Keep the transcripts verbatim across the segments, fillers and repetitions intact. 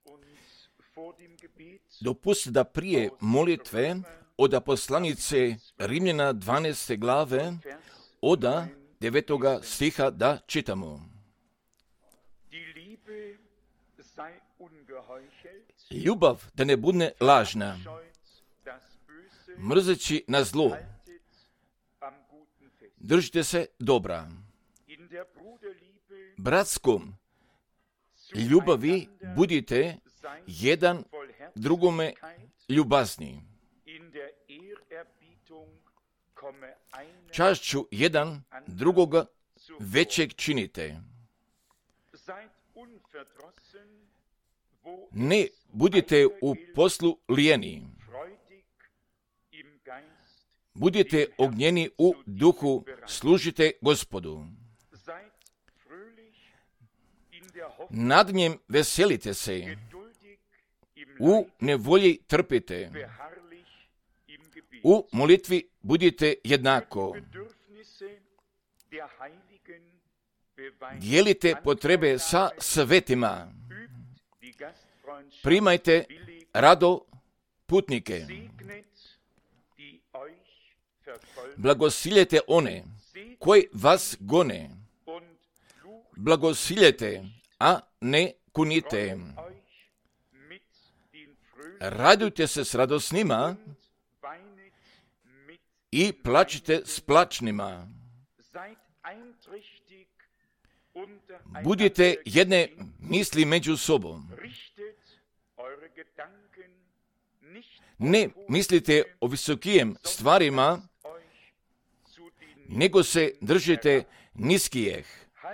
Dopustite da prije molitve od poslanice Rimljana dvanaeste glave od devetoga stiha da čitamo. Ljubav da ne bude lažna, mrzeći na zlo, držite se dobra. Bratskom ljubavi budite jedan drugome ljubazni. Čašću jedan drugoga većeg činite. Ne budite u poslu lijeni. Budite ognjeni u duhu, služite Gospodu. Nad njem veselite se. U nevolji trpite. U molitvi budite jednako. Dijelite potrebe sa svetima. Primajte rado putnike. Blagosiljete one koji vas gone. Blagosiljete, a ne kunite. Radujte se s radosnima i plačite s plačnima. Budite jedne misli među sobom. Ne mislite o visokijem stvarima, nego se držite niskijeh.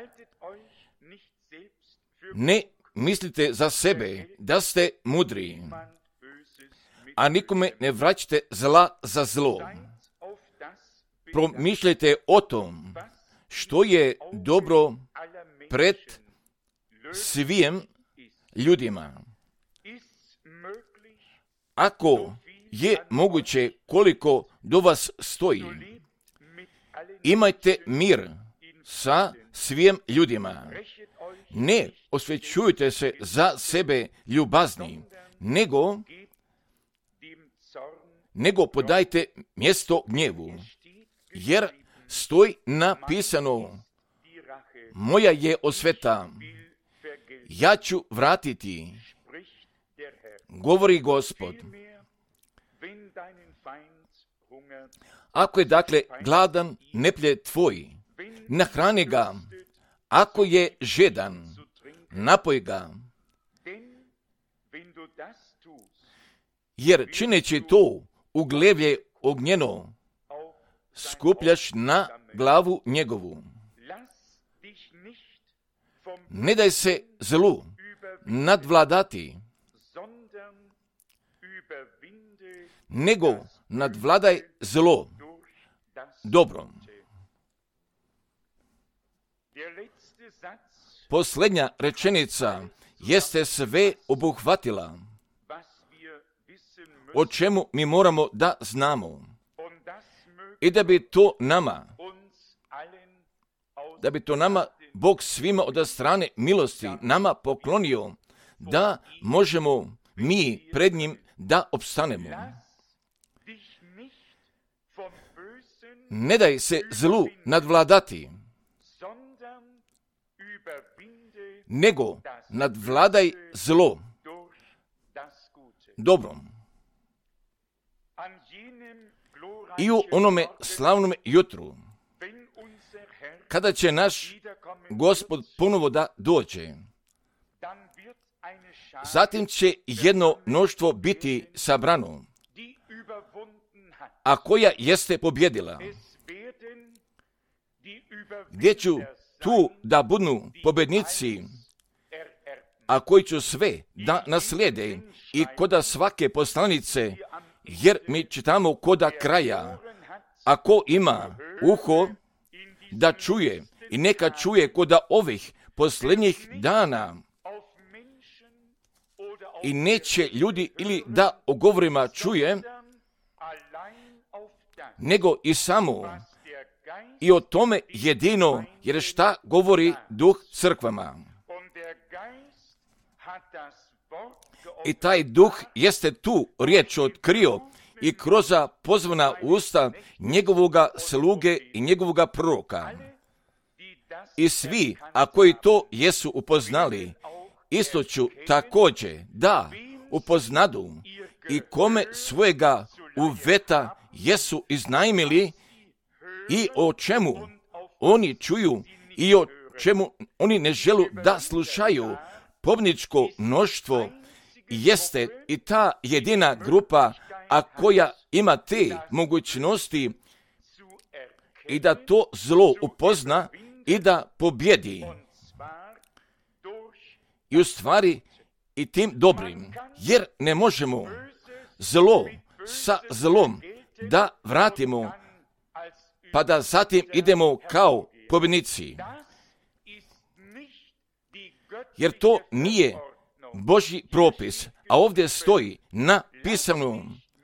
Ne mislite za sebe da ste mudri, a nikome ne vraćate zla za zlo. Promišljajte o tom što je dobro pred svim ljudima. Ako je moguće koliko do vas stoji, imajte mir sa svim ljudima. Ne osvećujte se za sebe ljubazni, nego, nego podajte mjesto gnjevu, jer stoji napisano: moja je osveta, ja ću vratiti, govori Gospod. Ako je dakle gladan neprijatelj tvoj, nahrani ga. Ako je žedan, napoj ga. Jer čineći to u glevlje ognjeno, skupljaš na glavu njegovu. Ne daj se zlu nadvladati, nego nadvladaj zlo dobrom. Posljednja rečenica jeste sve obuhvatila, o čemu mi moramo da znamo. I da bi to nama, da bi to nama Bog svima od strane milosti nama poklonio, da možemo mi pred njim da opstanemo. Ne daj se zlu nadvladati, nego nadvladaj zlo dobrom. I u onome slavnome jutru, kada će naš Gospod ponovo da dođe, zatim će jedno mnoštvo biti sabrano, a koja jeste pobjedila. Gdje ću tu da budu pobjednici, a koji ću sve da naslijede i koda svake poslanice, jer mi čitamo koda kraja. Ako ima uho da čuje, i neka čuje koda ovih posljednjih dana, i neće ljudi ili da o govorima čuje, nego i samo i o tome jedino, jer šta govori Duh crkvama. I taj duh jeste tu riječ otkrio i kroz pozvana usta njegovoga sluge i njegovoga proroka. I svi, a koji to jesu upoznali, isto ću također da upoznadu i kome svojega uveta jesu iznajmili i o čemu oni čuju i o čemu oni ne želu da slušaju. Pobničko mnoštvo jeste i ta jedina grupa, a koja ima te mogućnosti i da to zlo upozna i da pobjedi. I u stvari i tim dobrim, jer ne možemo zlo sa zlom da vratimo, pa da zatim idemo kao pobjednici. Jer to nije Božji propis, a ovdje stoji napisano: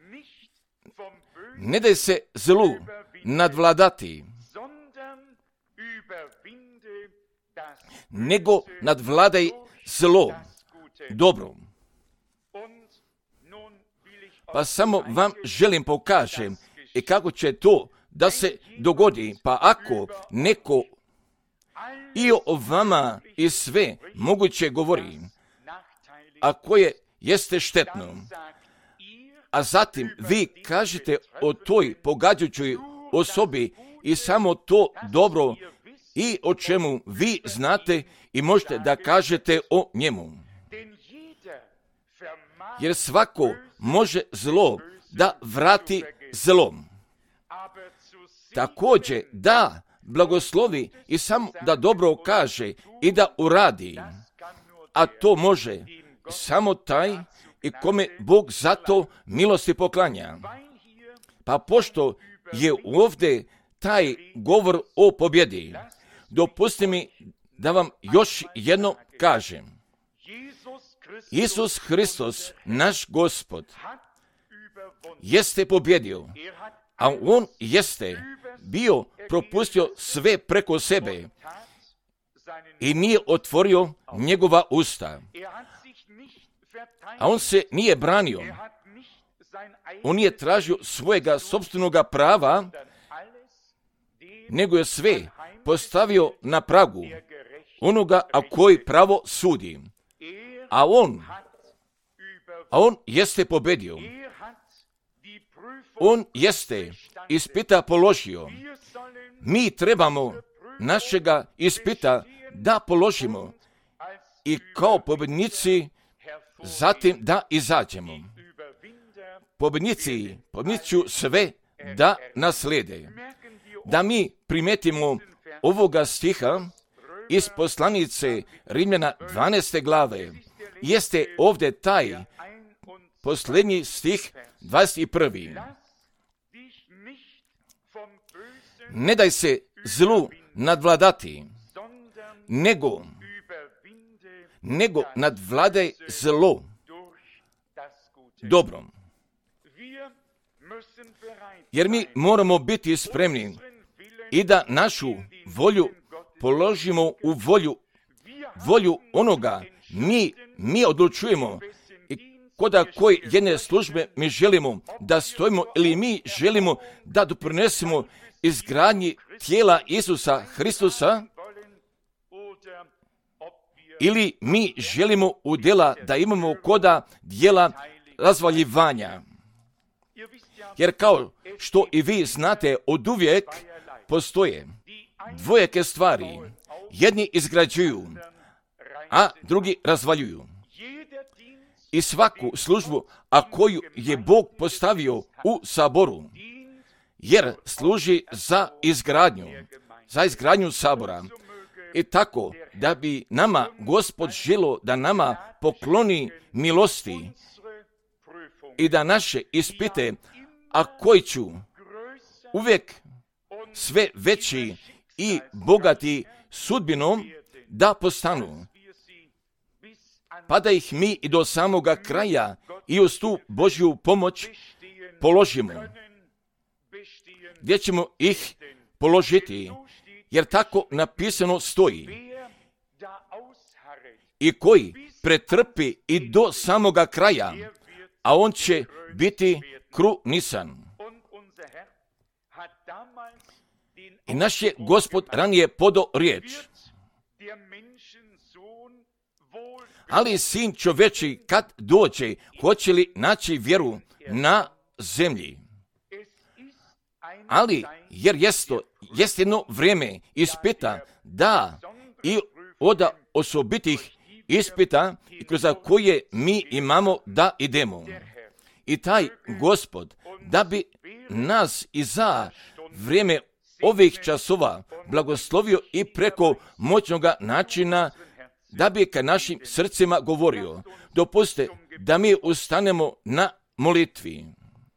ne daj se zlu nadvladati, nego nadvladaj zlo dobro. Pa samo vam želim pokažem i kako će to da se dogodi. Pa ako neko i o vama i sve moguće govori, a koje jeste štetno, a zatim vi kažete o toj pogađajućoj osobi i samo to dobro i o čemu vi znate i možete da kažete o njemu. Jer svako može zlo da vrati zlom. Također da blagoslovi i samo da dobro kaže i da uradi. A to može samo taj i kome Bog zato milosti poklanja. Pa pošto je ovdje taj govor o pobjedi, dopustite mi da vam još jedno kažem. Isus Hristos, naš Gospod, jeste pobjedio, a on jeste bio propustio sve preko sebe i nije otvorio njegova usta. A on se nije branio. On nije tražio svojega sopstvenoga prava, nego je sve postavio na pragu onoga, a koji pravo sudi. A on, a on jeste pobjedio. On jeste ispita položio. Mi trebamo našega ispita da položimo i kao pobjednici zatim da izađemo. Pobjednici, pobjednici sve da naslijede. Da mi primetimo ovoga stiha iz poslanice Rimljana dvanaeste glave, jeste ovdje taj posljednji stih dvadeset prvi. Ne daj se zlu nadvladati, nego, nego nadvladaj zlo dobrom. Jer mi moramo biti spremni i da našu volju položimo u volju, volju onoga. Mi, mi odlučujemo i koda koji jedne službe mi želimo da stojimo ili mi želimo da doprinesemo izgradnji tijela Isusa Hristusa, ili mi želimo u djela da imamo koda djela razvaljivanja. Jer kao što i vi znate, oduvijek postoje dvojake stvari. Jedni izgrađuju, a drugi razvaljuju. I svaku službu, a koju je Bog postavio u saboru, jer služi za izgradnju, za izgradnju sabora. I tako da bi nama Gospod želo da nama pokloni milosti i da naše ispite, a koji ću uvijek sve veći i bogati sudbinom da postanu, pa da ih mi i do samoga kraja i uz tu Božju pomoć položimo. Gdje ćemo ih položiti? Jer tako napisano stoji. I koji pretrpi i do samoga kraja, a on će biti krunisan. I naš je Gospod ranije podao riječ. Ali sin čoveči kad dođe, hoće li naći vjeru na zemlji? Ali, jer jesto, jest jedno vrijeme ispita, da i od osobitih ispita kroz koje mi imamo da idemo. I taj Gospod, da bi nas i za vrijeme ovih časova blagoslovio i preko moćnoga načina, da bi ka našim srcima govorio. Dopustite da mi ustanemo na molitvi.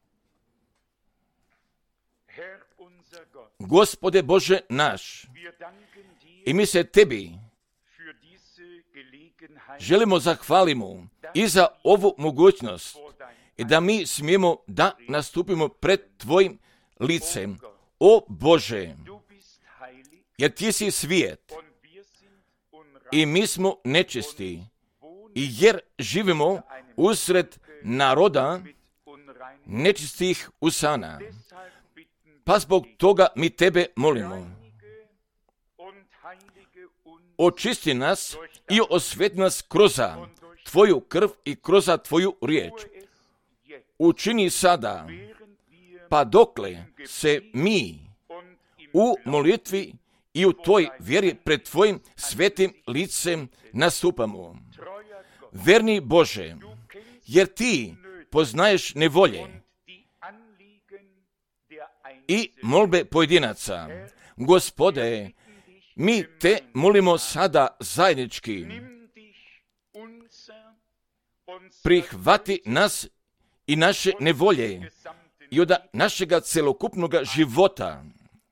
Gospode Bože naš, i mi se Tebi želimo zahvalimo i za ovu mogućnost i da mi smijemo da nastupimo pred Tvojim licem. O Bože, jer Ti si svijet i mi smo nečisti, i jer živimo usred naroda nečistih usana. Pa zbog toga mi Tebe molimo. Očisti nas i osveti nas kroz Tvoju krv i kroz Tvoju riječ. Učini sada, pa dokle se mi u molitvi i u toj vjeri pred Tvojim svetim licem nastupamo. Verni Bože, jer Ti poznaješ nevolje i molbe pojedinaca. Gospode, mi Te molimo sada zajednički. Prihvati nas i naše nevolje i od našega celokupnog života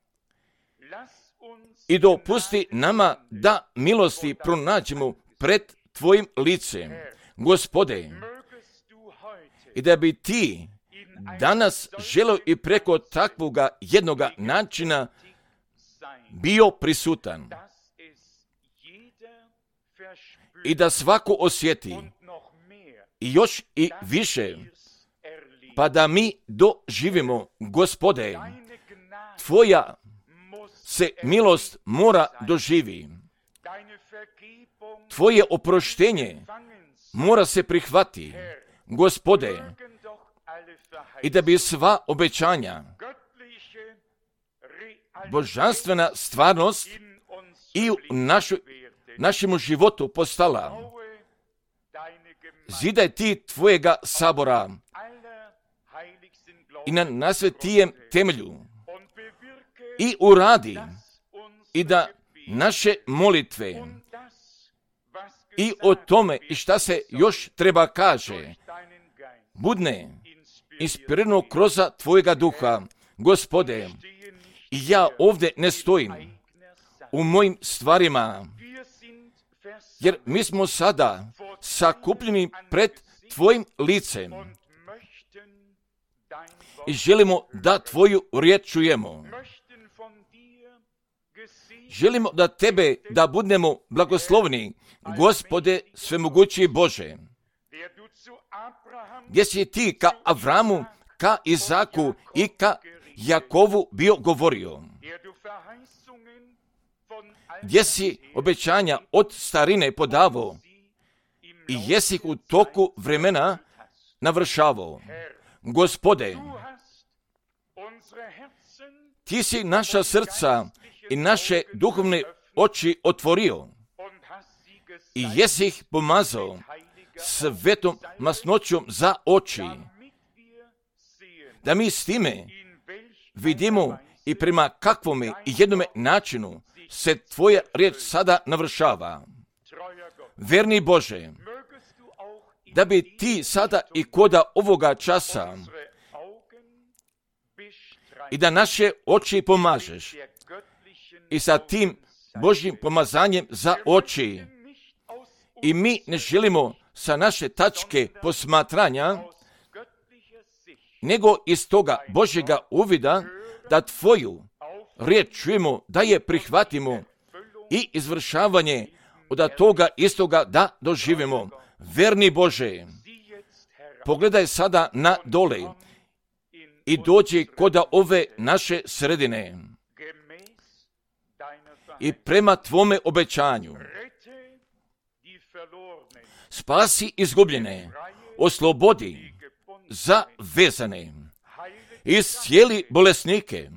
i dopusti nama da milosti pronađemo pred Tvojim licem. Gospode, i da bi Ti danas želio i preko takvoga jednoga načina bio prisutan i da svako osjeti i još i više, pa da mi doživimo, Gospode, Tvoja se milost mora doživi. Tvoje oproštenje mora se prihvati, Gospode, i da bi sva obećanja, božanstvena stvarnost i u našu, našemu životu postala. Zidaj Ti Tvojega sabora i na najsvetijem temelju i uradi i da naše molitve i o tome i šta se još treba kaže budne inspirirano kroz Tvojega duha. Gospode, ja ovdje ne stojim u mojim stvarima, jer mi smo sada sakupljeni pred Tvojim licem i želimo da Tvoju riječ čujemo. Želimo da Tebe da budemo blagoslovni, Gospode svemogući Bože, gdje si Ti ka Avramu, ka Izaku i ka Jakovu bio govorio, gdje si obećanja od starine podavao i jesi ih u toku vremena navršavao. Gospode, Ti si naša srca i naše duhovne oči otvorio i jesi ih pomazao svetom masnoćom za oči, da mi s time vidimo i prema kakvome i jednome načinu se Tvoja riječ sada navršava. Verni Bože, da bi Ti sada i koda ovoga časa i da naše oči pomažeš i sa tim Božjim pomazanjem za oči. I mi ne želimo sa naše tačke posmatranja, nego iz toga Božjega uvida da Tvoju riječ čujemo, da je prihvatimo i izvršavanje od toga istoga da doživimo. verni Bože, pogledaj sada na dole i dođi kod ove naše sredine i prema tvome obećanju spasi izgubljene, oslobodi zavezane, iscijeli bolesnike,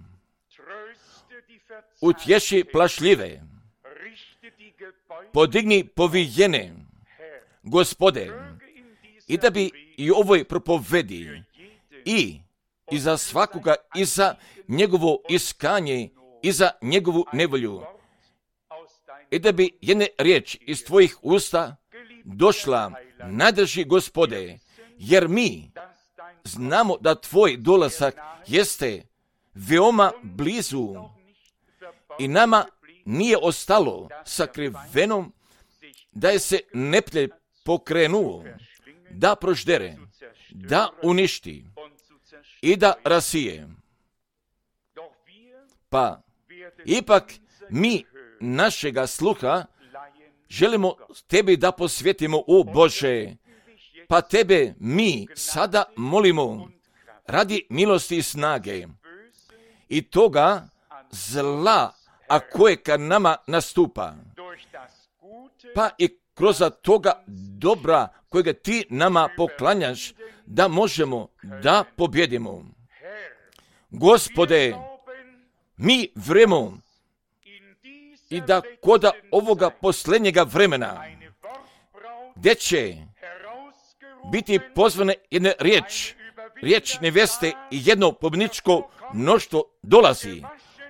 utješi plašljive, podigni povijene, Gospode, i da bi i ovoj propovedi i, i za svakoga i za njegovo iskanje i za njegovu nevolju, i da bi jedna riječ iz tvojih usta došla, nadrži Gospode, jer mi znamo da tvoj dolazak jeste veoma blizu i nama nije ostalo sakrivenom da je se neprijatelj pokrenuo, da proždere, da uništi i da rasije. Pa ipak mi našega sluha želimo tebi da posvetimo, o Bože, pa tebe mi sada molimo radi milosti i snage i toga zla, a koje kad nama nastupa, pa i kroz toga dobra kojega ti nama poklanjaš, da možemo da pobjedimo. Gospode, mi vremo i da koda ovoga posljednjega vremena, gdje će biti pozvane jedna riječ, riječ neveste i jedno pobjedničko mnoštvo dolazi,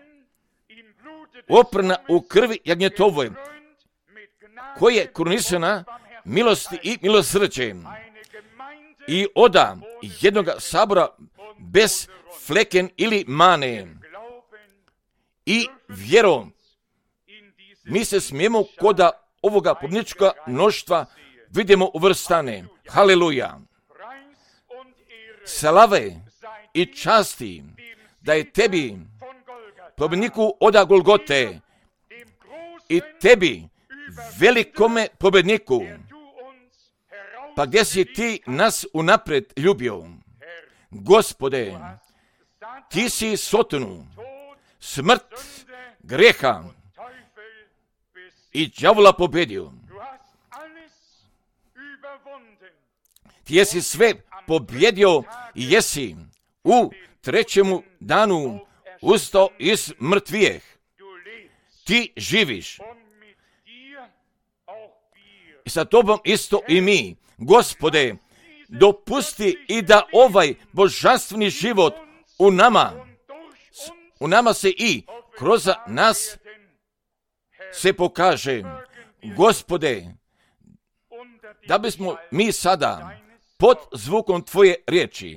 oprana u krvi jagnjetovoj, koja je krunisana milosti i milosrđem, i oda jednoga sabora bez fleken ili mane, i vjerom mi se smijemo koda ovoga pobjedničkoga mnoštva vidimo uvrstane. Haleluja! Slave i časti da je tebi, pobjedniku oda Golgote, i tebi, velikome pobjedniku, pa gdje si ti nas unaprijed ljubio. Gospode, ti si sotonu, smrt, greha i đavola pobjedio. Ti jesi sve pobjedio i jesi u trećemu danu ustao iz mrtvijeh. Ti živiš. I sa tobom isto i mi. Gospode, dopusti i da ovaj božanstveni život u nama, u nama se i kroz nas se pokaže. Gospode, da bismo mi sada pod zvukom tvoje riječi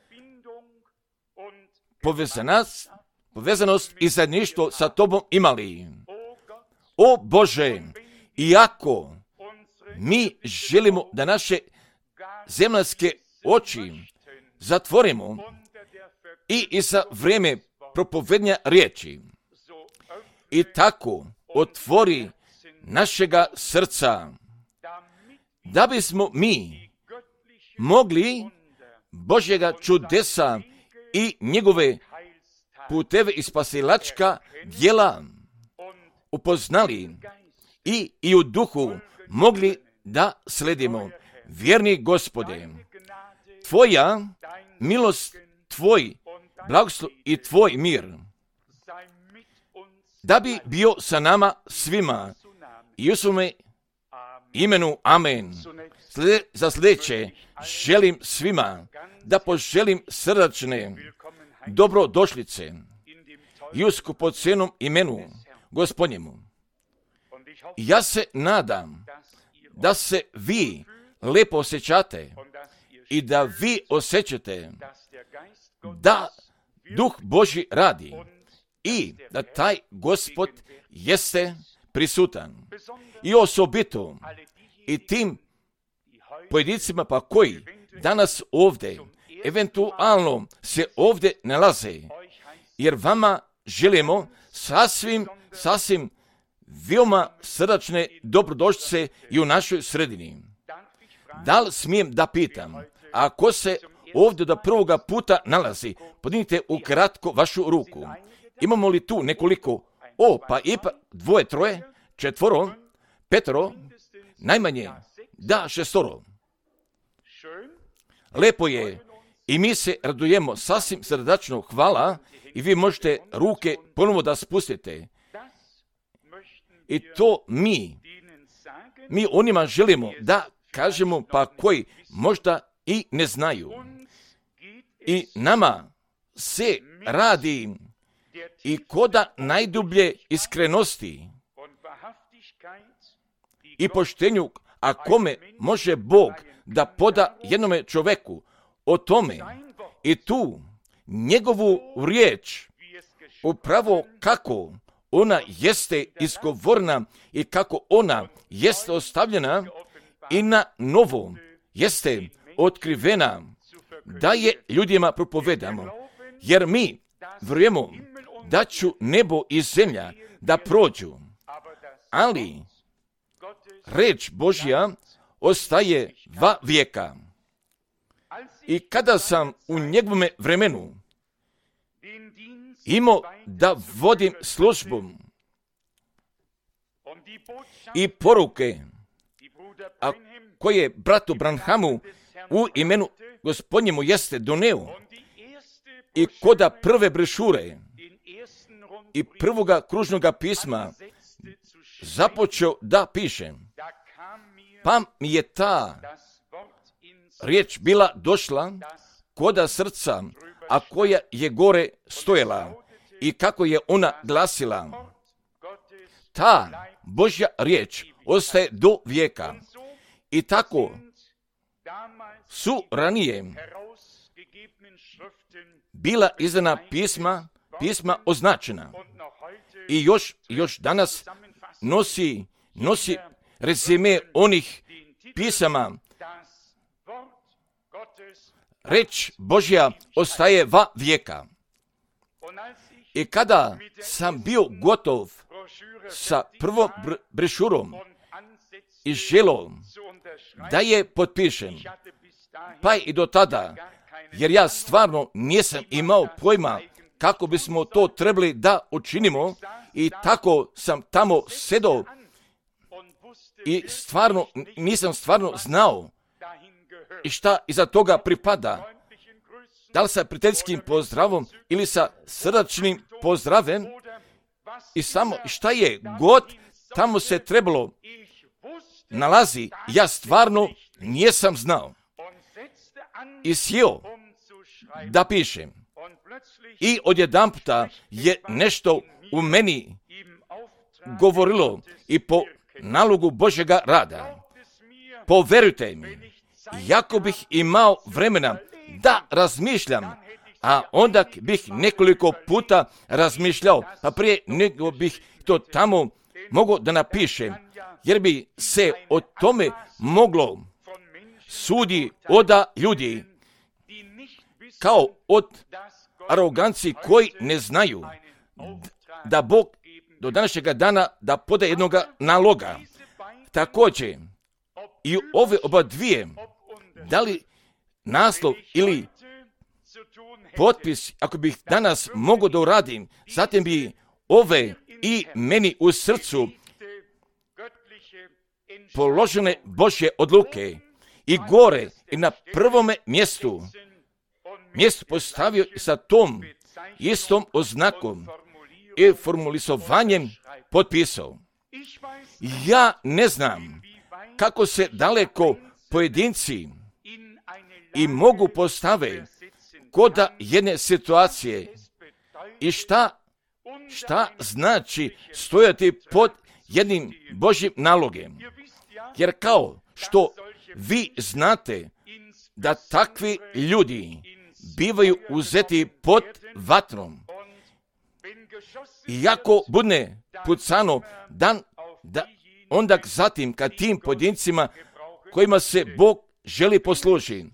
povezanost, povezanost i zajedništvo sa tobom imali. O Bože, iako mi želimo da naše zemaljske oči zatvorimo i, i za vrijeme propovednja riječi, i tako otvori našega srca, da bismo mi mogli Božjega čudesa i njegove puteve i spasilačka djela upoznali i, i u duhu mogli da sledimo. Vjerni Gospode, tvoja milost, tvoj blagoslov i tvoj mir, da bi bio sa nama svima. I u svome imenu, amen. Slede, za sljedeće želim svima da poželim srdačne dobrodošlice i u skupocenom imenu Gospodnjemu. Ja se nadam da se vi lepo osjećate i da vi osjećate da Duh Božji radi i da taj Gospod jeste prisutan. I osobito i tim pojedincima pa koji danas ovdje eventualno se ovdje nalaze, jer vama želimo sasvim, sasvim veoma srdačne dobrodošlice i u našoj sredini. Da li smijem da pitam, ako se ovdje do prvoga puta nalazi, podignite ukratko vašu ruku. Imamo li tu nekoliko, o, pa ipak dvoje, troje, četvoro, petoro, najmanje, da, šestoro. Lepo je i mi se radujemo, sasvim srdačno hvala i vi možete ruke ponovo da spustite. I to mi, mi onima želimo da kažemo, pa koji možda i ne znaju. I nama se radi i koda najdublje iskrenosti i poštenju, a kome može Bog da poda jednome čoveku o tome i tu njegovu riječ, upravo kako ona jeste izgovorna i kako ona jeste ostavljena i na novo jeste otkrivena, da je ljudima propovedamo. Jer mi vjerujemo da ću nebo i zemlja da prođu, ali reč Božja ostaje va vijeka. I kada sam u njegovome vremenu imao da vodim službu i poruke, a koje bratu Branhamu u imenu Gospodnjemu jeste doneo, i koda prve brešure i prvoga kružnoga pisma započeo da pišem, pa mi je ta riječ bila došla koda srca, a koja je gore stojala i kako je ona glasila. Ta Božja riječ ostaje do vijeka. I tako su ranije bila izdana pisma, pisma označena. I još, još danas nosi, nosi rezime onih pisama. Reč Božja ostaje va vijeka. I kada sam bio gotov sa prvom brešurom i želom da je potpišem, pa i do tada, jer ja stvarno nisam imao pojma kako bismo to trebali da učinimo, i tako sam tamo sedao i stvarno nisam stvarno znao i šta iza toga pripada. Da li sa prijateljskim pozdravom ili sa srdačnim pozdravem, i samo šta je god tamo se trebalo nalazi, ja stvarno nisam znao. I sjeo da pišem. I odjedanputa je nešto u meni govorilo i po nalogu Božjega rada. Poverujte mi, jako bih imao vremena da razmišljam, a onda bih nekoliko puta razmišljao, pa prije nego bih to tamo mogao da napišem, jer bi se o tome moglo sudi oda ljudi, kao od aroganci koji ne znaju da Bog do današnjega dana da poda jednoga naloga. Također, i ove oba dvije, da li naslov ili potpis, ako bih danas mogao da uradim, zatim bi ove i meni u srcu položene Božje odluke i gore i na prvome mjestu, mjesto postavio sa tom istom oznakom i formulisovanjem potpisao. Ja ne znam kako se daleko pojedinci i mogu postave koda jedne situacije i šta, šta znači stojati pod jednim Božjim nalogem. Jer kao što vi znate da takvi ljudi bivaju uzeti pod vatrom, iako bude pucano dan, da, onda zatim kad tim pojedincima kojima se Bog želi poslužiti.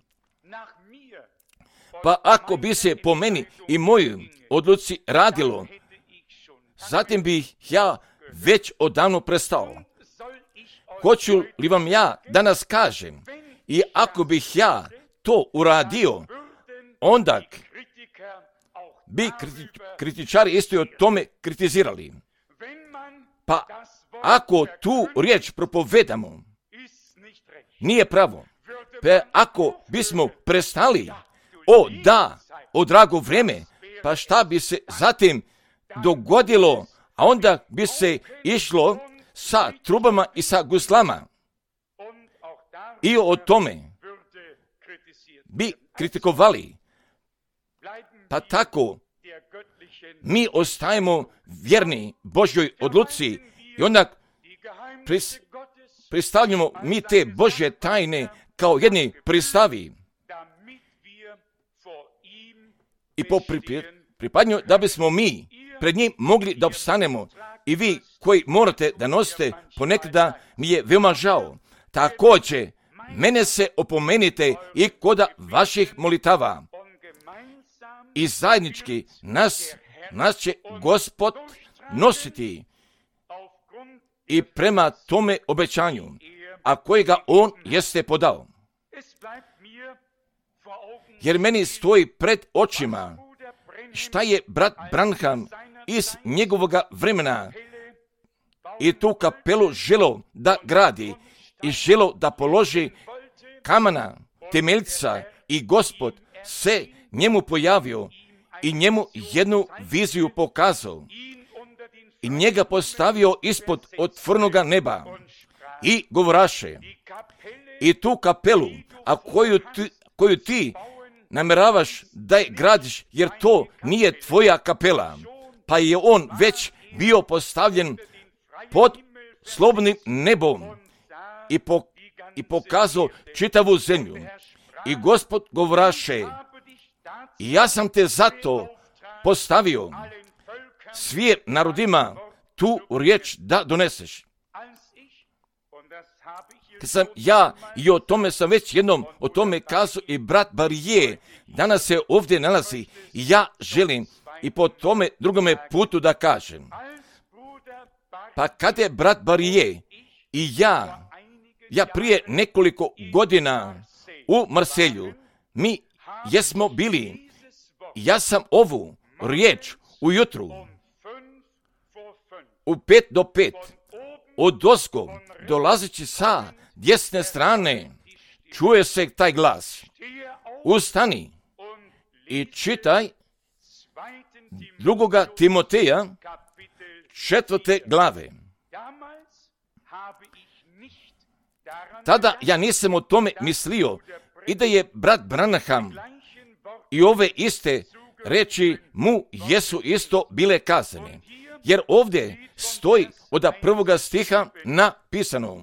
Pa ako bi se po meni i mojoj odluci radilo, zatim bih ja već odavno prestao. Hoću li vam ja danas kažem, I ako bih ja to uradio, onda bi kritičari isto i o tome kritizirali. Pa ako tu riječ propovedamo, nije pravo. Pa ako bismo prestali, o da, o drago vrijeme, pa šta bi se zatim dogodilo, a onda bi se išlo sa trubama i sa guslama. I o tome bi kritikovali. Pa tako, mi ostajemo vjerni Božjoj odluci i onda pris, pristavljamo mi te Božje tajne kao jedni pristavi. I po pripadnju da bismo mi pred njim mogli da opstanemo. I vi koji morate da nosite, ponekada mi je veoma žao. Također, mene se opomenite i koda vaših molitava. I zajednički nas, nas će Gospod nositi i prema tome obećanju, a kojega On jeste podao. Jer meni stoji pred očima šta je brat Branham iz njegovoga vremena i tu kapelu želo da gradi i želo da položi kamana, temeljca, i Gospod se njemu pojavio i njemu jednu viziju pokazao i njega postavio ispod otvornoga neba i govoraše, i tu kapelu, a koju ti, koju ti namjeravaš da je gradiš, jer to nije tvoja kapela, pa je on već bio postavljen pod slobodnim nebom i, po, i pokazao čitavu zemlju. I Gospod govoraše, ja sam te zato postavio svim narodima tu riječ da doneseš. Kad sam ja, i o tome sam već jednom o tome kazao, i brat Barije danas se ovdje nalazi, i ja želim i po tome drugome putu da kažem. Pa kad je brat Barije i ja, ja prije nekoliko godina u Marselju, mi jesmo bili, ja sam ovu riječ ujutru u pet do pet od ozgo dolazeći sa desne strane, čuje se taj glas: ustani i čitaj drugoga Timoteja četvrte glave. Tada ja nisam o tome mislio i da je brat Branham i ove iste reči mu jesu isto bile kazane. Jer ovdje stoji od prvoga stiha napisano: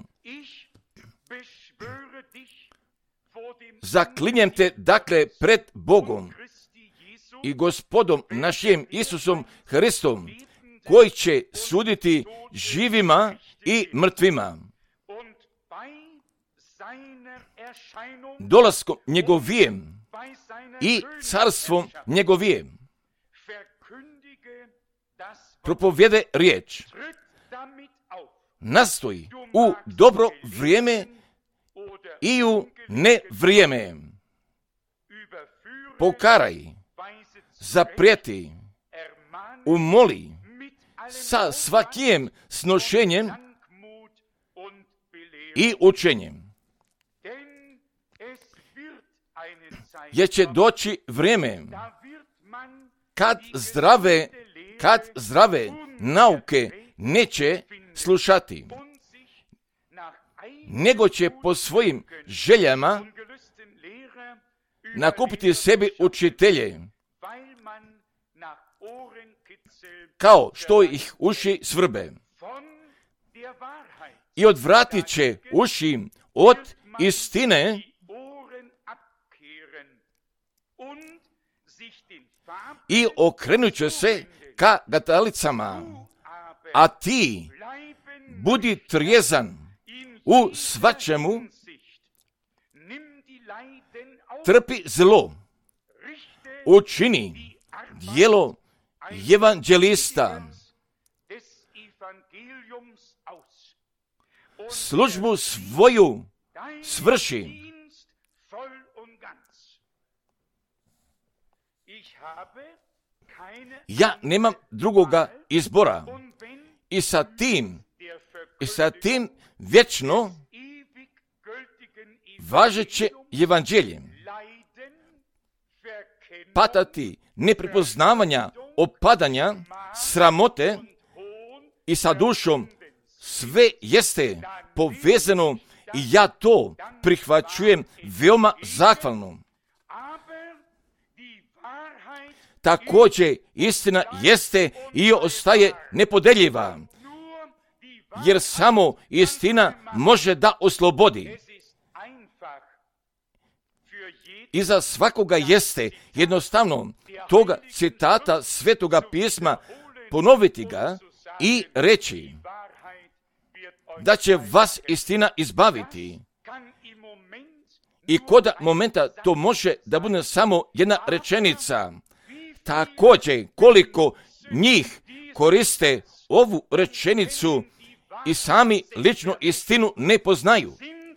zaklinjem te dakle pred Bogom i Gospodom našim Isusom Hristom, koji će suditi živima i mrtvima. Dolaskom njegovijem i carstvom njegovijem propovjede riječ. Nastoji u dobro vrijeme i u nevrijeme. Pokaraj, zaprijeti, umoli sa svakim snošenjem i učenjem. Jer će doći vrijeme kad zdrave, kad zdrave nauke neće slušati, nego će po svojim željama nakupiti sebi učitelje, kao što ih uši svrbe, i odvratit će uši od istine i okrenut će se ka gatalicama. A ti budi trijezan u svačemu, trpi zlo, učini djelo evanđelista, službu svoju svrši Ja nemam drugoga izbora. I sa tim, i sa tim vječno važeće evanđelje patati neprepoznavanja, opadanja, sramote i sa dušom, sve jeste povezano i ja to prihvaćujem veoma zahvalno. Također istina jeste i ostaje nepodeljiva, jer samo istina može da oslobodi. Iza svakoga jeste jednostavno toga citata Svetoga pisma ponoviti ga i reći da će vas istina izbaviti. I koda momenta to može da bude samo jedna rečenica. Također koliko njih koriste ovu rečenicu i sami lično istinu ne poznaju.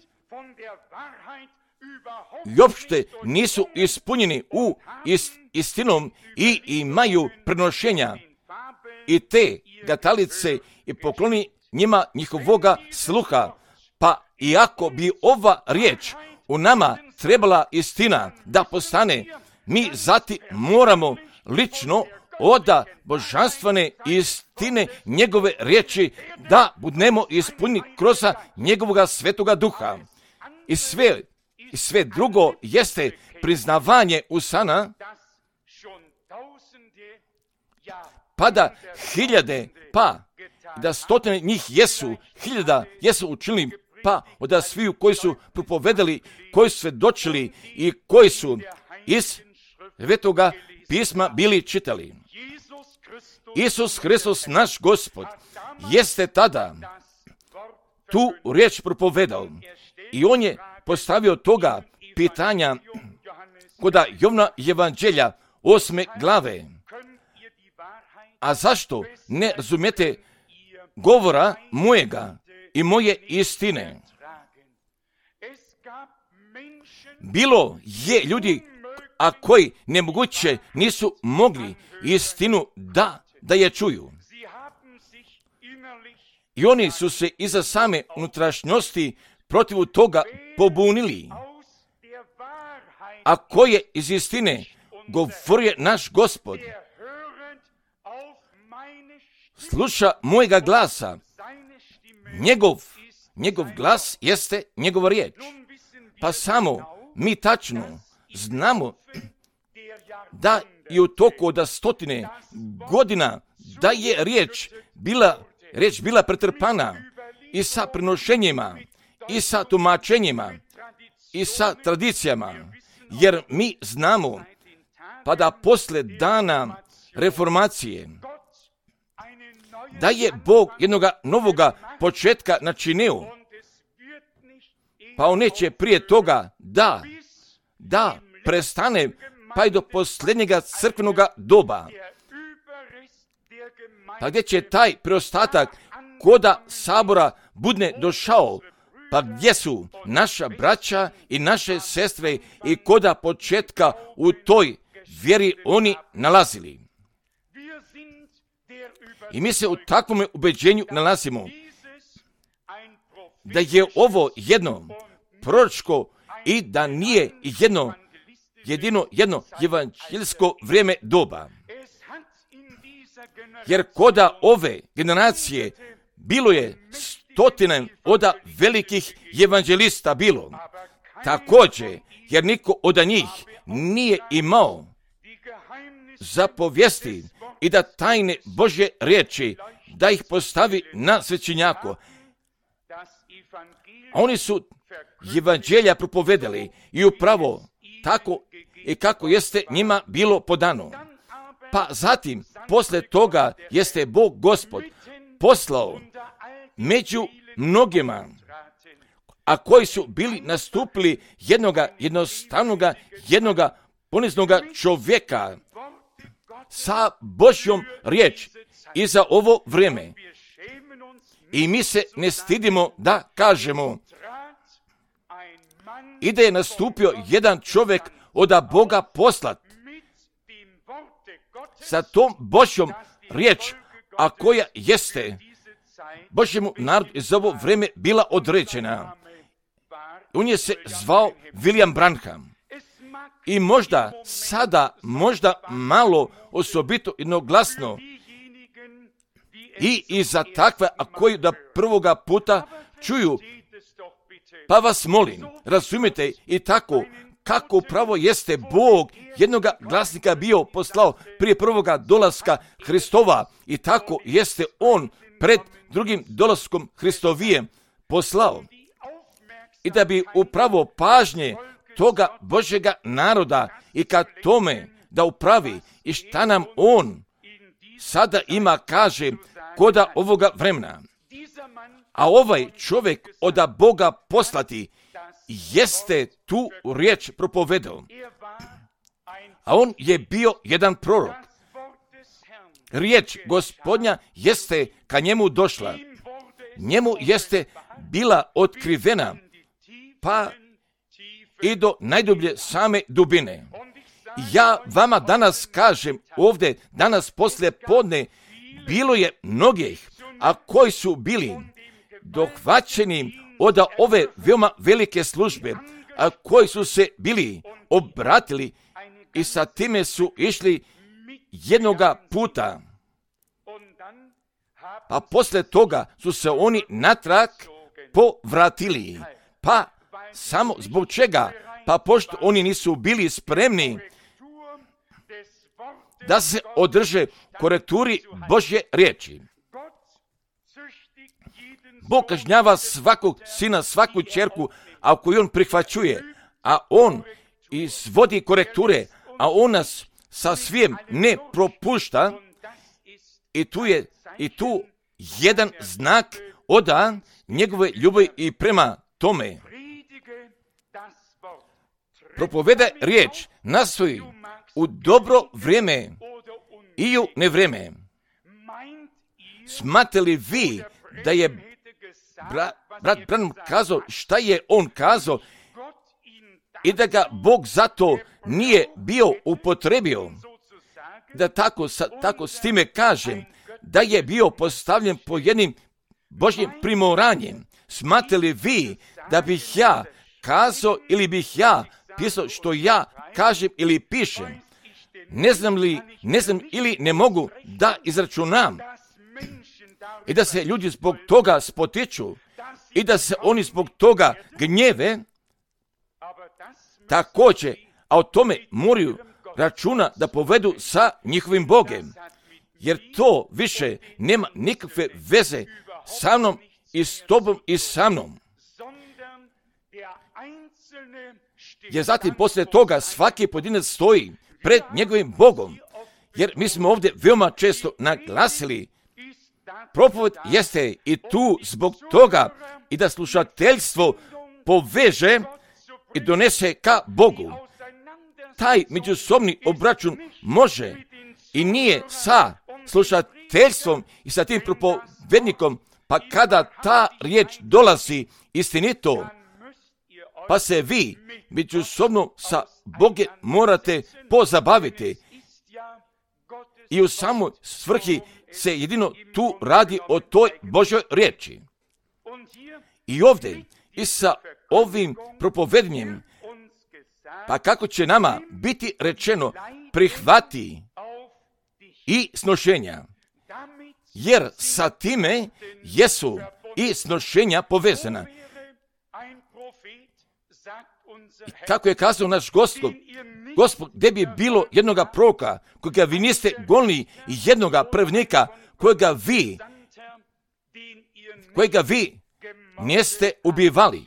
I uopšte nisu ispunjeni u ist, istinom i imaju prenošenja i te gatalice i pokloni njima njihovoga sluha. Pa iako bi ova riječ u nama trebala istina da postane, mi zati moramo lično oda božanstvene istine njegove riječi da budemo ispunjeni kroz njegovoga svetoga duha. I sve, i sve drugo jeste priznavanje usana, pa da hiljade, pa da stotine njih jesu, hiljada jesu učinili, pa od sviju koji su propovedali, koji su svedočili i koji su iz Svetoga pisma bili čitali. Isus Hristos, naš Gospod, jeste tada tu riječ propovedao i on je postavio toga pitanja koda Jovna evanđelja osme glave. A zašto ne razumijete govora mojega i moje istine? Bilo je ljudi, a koji nemoguće nisu mogli istinu da, da je čuju. I oni su se iza same unutrašnjosti protiv toga pobunili. A ko je iz istine govorio naš Gospod? Sluša mojega glasa. Njegov, njegov glas jeste njegova riječ. Pa samo mi tačno znamo da je u toku od stotine godina da je riječ bila, riječ bila pretrpana i sa prenošenjima, i sa tumačenjima, i sa tradicijama, jer mi znamo pa da posle dana reformacije da je Bog jednoga novoga početka načinio, pa on neće prije toga da, da prestane pa i do posljednjega crkvenoga doba. Pa gdje će taj preostatak koda sabora budne došao, pa gdje su naša braća i naše sestre i koda početka u toj vjeri oni nalazili. I mi se u takvom ubeđenju nalazimo da je ovo jedno proročko i da nije jedno jedino jedno evanđeljsko vrijeme doba. Jer koda ove generacije bilo je stotine oda velikih evanđelista bilo. Također, jer niko od njih nije imao zapovijesti i da tajne Božje riječi da ih postavi na svećenjaku. Oni su evanđelja propovedali i upravo tako i kako jeste njima bilo podano. Pa zatim, posle toga jeste Bog Gospod poslao među mnogima, a koji su bili nastupili jednoga jednostavnoga, jednoga poniznoga čovjeka sa Božjom riječ i za ovo vrijeme. I mi se ne stidimo da kažemo i da je nastupio jedan čovjek od Boga poslat sa tom Božjom riječ, a koja jeste Božjemu narodu iz ovo vreme bila određena. On je se zvao William Branham. I možda sada, možda malo osobito jednoglasno i, i za takve, a koji da prvoga puta čuju, pa vas molim, razumijete i tako, kako upravo jeste Bog jednoga glasnika bio poslao prije prvoga dolaska Hristova i tako jeste On pred drugim dolaskom Hristovijem poslao. I da bi upravo pažnje toga Božjega naroda i ka tome da upravi i šta nam On sada ima kaže koda ovoga vremena. A ovaj čovjek od Boga poslati jeste tu riječ propovedao. A on je bio jedan prorok. Riječ Gospodnja jeste ka njemu došla. Njemu jeste bila otkrivena pa i do najdublje same dubine. Ja vama danas kažem ovdje, danas poslije podne, bilo je mnogih, a koji su bili dohvaćeni od ove veoma velike službe, a koji su se bili obratili i sa time su išli jednoga puta. Pa poslije toga su se oni natrag povratili. Pa samo zbog čega? Pa pošto oni nisu bili spremni da se održe korekturi Božje riječi. Bog kažnjava svakog sina, svaku ćerku, a koju on prihvaćuje, a on izvodi korekture, a on nas sa svijem ne propušta i tu je i tu jedan znak oda njegove ljubavi i prema tome. Propoveda riječ nastoji u dobro vrijeme i u nevrijeme. Smatrate li vi da je bra, brat Branham kazao šta je on kazao i da ga Bog zato nije bio upotrebio, da tako, sa, tako s time kažem, da je bio postavljen po jednim Božjim primoranjem? Smatrate li vi da bih ja kazao ili bih ja pisao što ja kažem ili pišem? Ne znam li, ne znam ili ne mogu da izračunam i da se ljudi zbog toga spotiču i da se oni zbog toga gnjeve, također, a o tome moraju računa da povedu sa njihovim Bogem, jer to više nema nikakve veze sa mnom i s tobom i sa mnom. Jer zatim poslije toga svaki pojedinac stoji pred njegovim Bogom, jer mi smo ovdje veoma često naglasili, propoved jeste i tu zbog toga i da slušateljstvo poveže i donese ka Bogu. Taj međusobni obračun može i nije sa slušateljstvom i sa tim propovednikom, pa kada ta riječ dolazi istinito, pa se vi međusobno sa Bogom morate pozabaviti. I u samoj svrhi se jedino tu radi o toj Božoj riječi. I ovdje i sa ovim propovednjem, pa kako će nama biti rečeno, prihvati i snošenja, jer sa time jesu i snošenja povezana. I kako je kazao naš Gospod, Gospod, gdje bi bilo jednoga proroka, kojega vi niste gonili, i jednoga prvnika, kojega vi, kojega vi niste ubivali.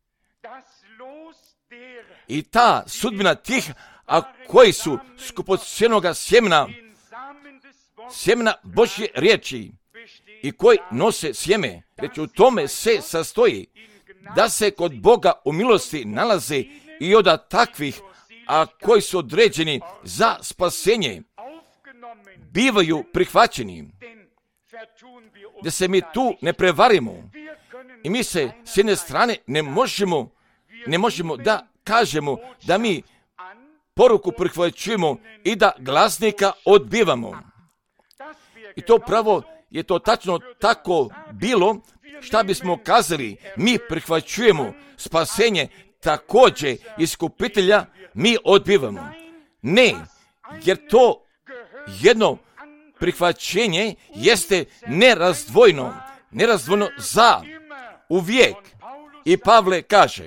I ta sudbina tih, a koji su skupocjenoga sjemena, sjemena Božje riječi, i koji nose sjeme, reći u tome se sastoji, da se kod Boga u milosti nalaze i od takvih, a koji su određeni za spasenje, bivaju prihvaćeni. Da se mi tu ne prevarimo i mi se s jedne strane ne možemo, ne možemo da kažemo da mi poruku prihvaćujemo i da glasnika odbivamo. I to pravo je to tačno tako bilo, šta bismo kazali, mi prihvaćujemo spasenje, također iskupitelja mi odbivamo. Ne, jer to jedno prihvaćenje jeste nerazdvojno, nerazdvojno za uvijek. I Pavle kaže,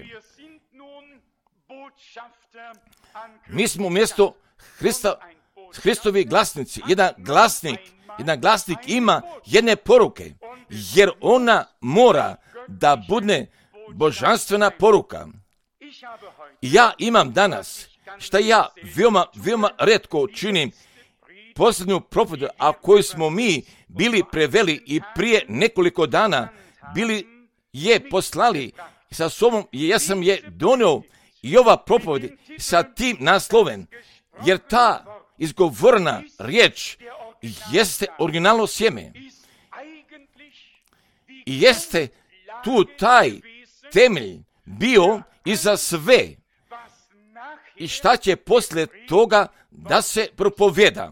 mi smo umjesto Hrista, Hristovi glasnici, jedan glasnik, jedan glasnik ima jedne poruke, jer ona mora da bude božanstvena poruka. Ja imam danas, šta ja veoma, veoma retko činim, posljednju propovedu, a koju smo mi bili preveli i prije nekoliko dana bili je poslali sa sobom, i ja sam je donio i ova propoved sa tim nasloven, jer ta izgovorna riječ jeste originalno sjeme i jeste tu taj temelj bio i za sve i šta će poslije toga da se propovjeda.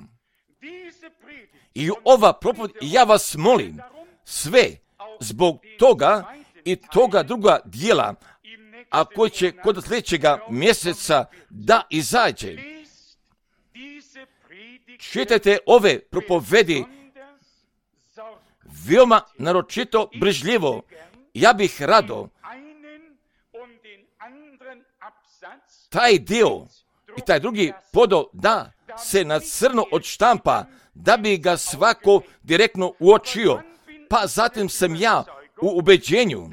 I ova propoved, ja vas molim, sve zbog toga i toga druga dijela, a koji će kod sljedećega mjeseca da izađe. Čitajte ove propovedi veoma naročito brižljivo. Ja bih rado taj dio i taj drugi podo da se na crno odštampa, da bi ga svako direktno uočio. Pa zatim sam ja u ubeđenju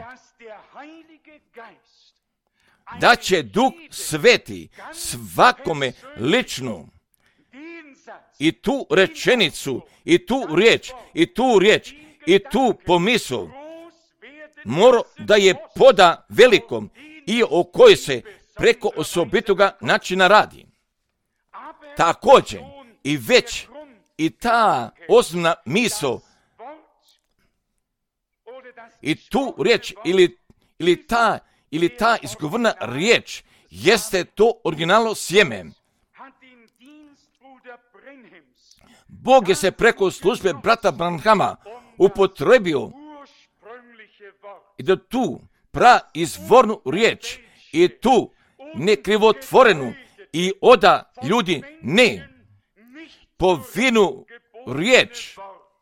da će Duh Sveti svakome lično i tu rečenicu, i tu riječ, i tu riječ, i tu pomisao mora da je poda velikom i o kojoj se preko osobitoga načina radi. Također i već i ta osnovna misao i tu riječ ili, ili ta ili ta izgovorna riječ jeste to originalno sjeme. Bog je se preko službe brata Branhama upotrebio i da tu praizvornu riječ i tu nekrivotvorenu i oda ljudi ne povinu riječ,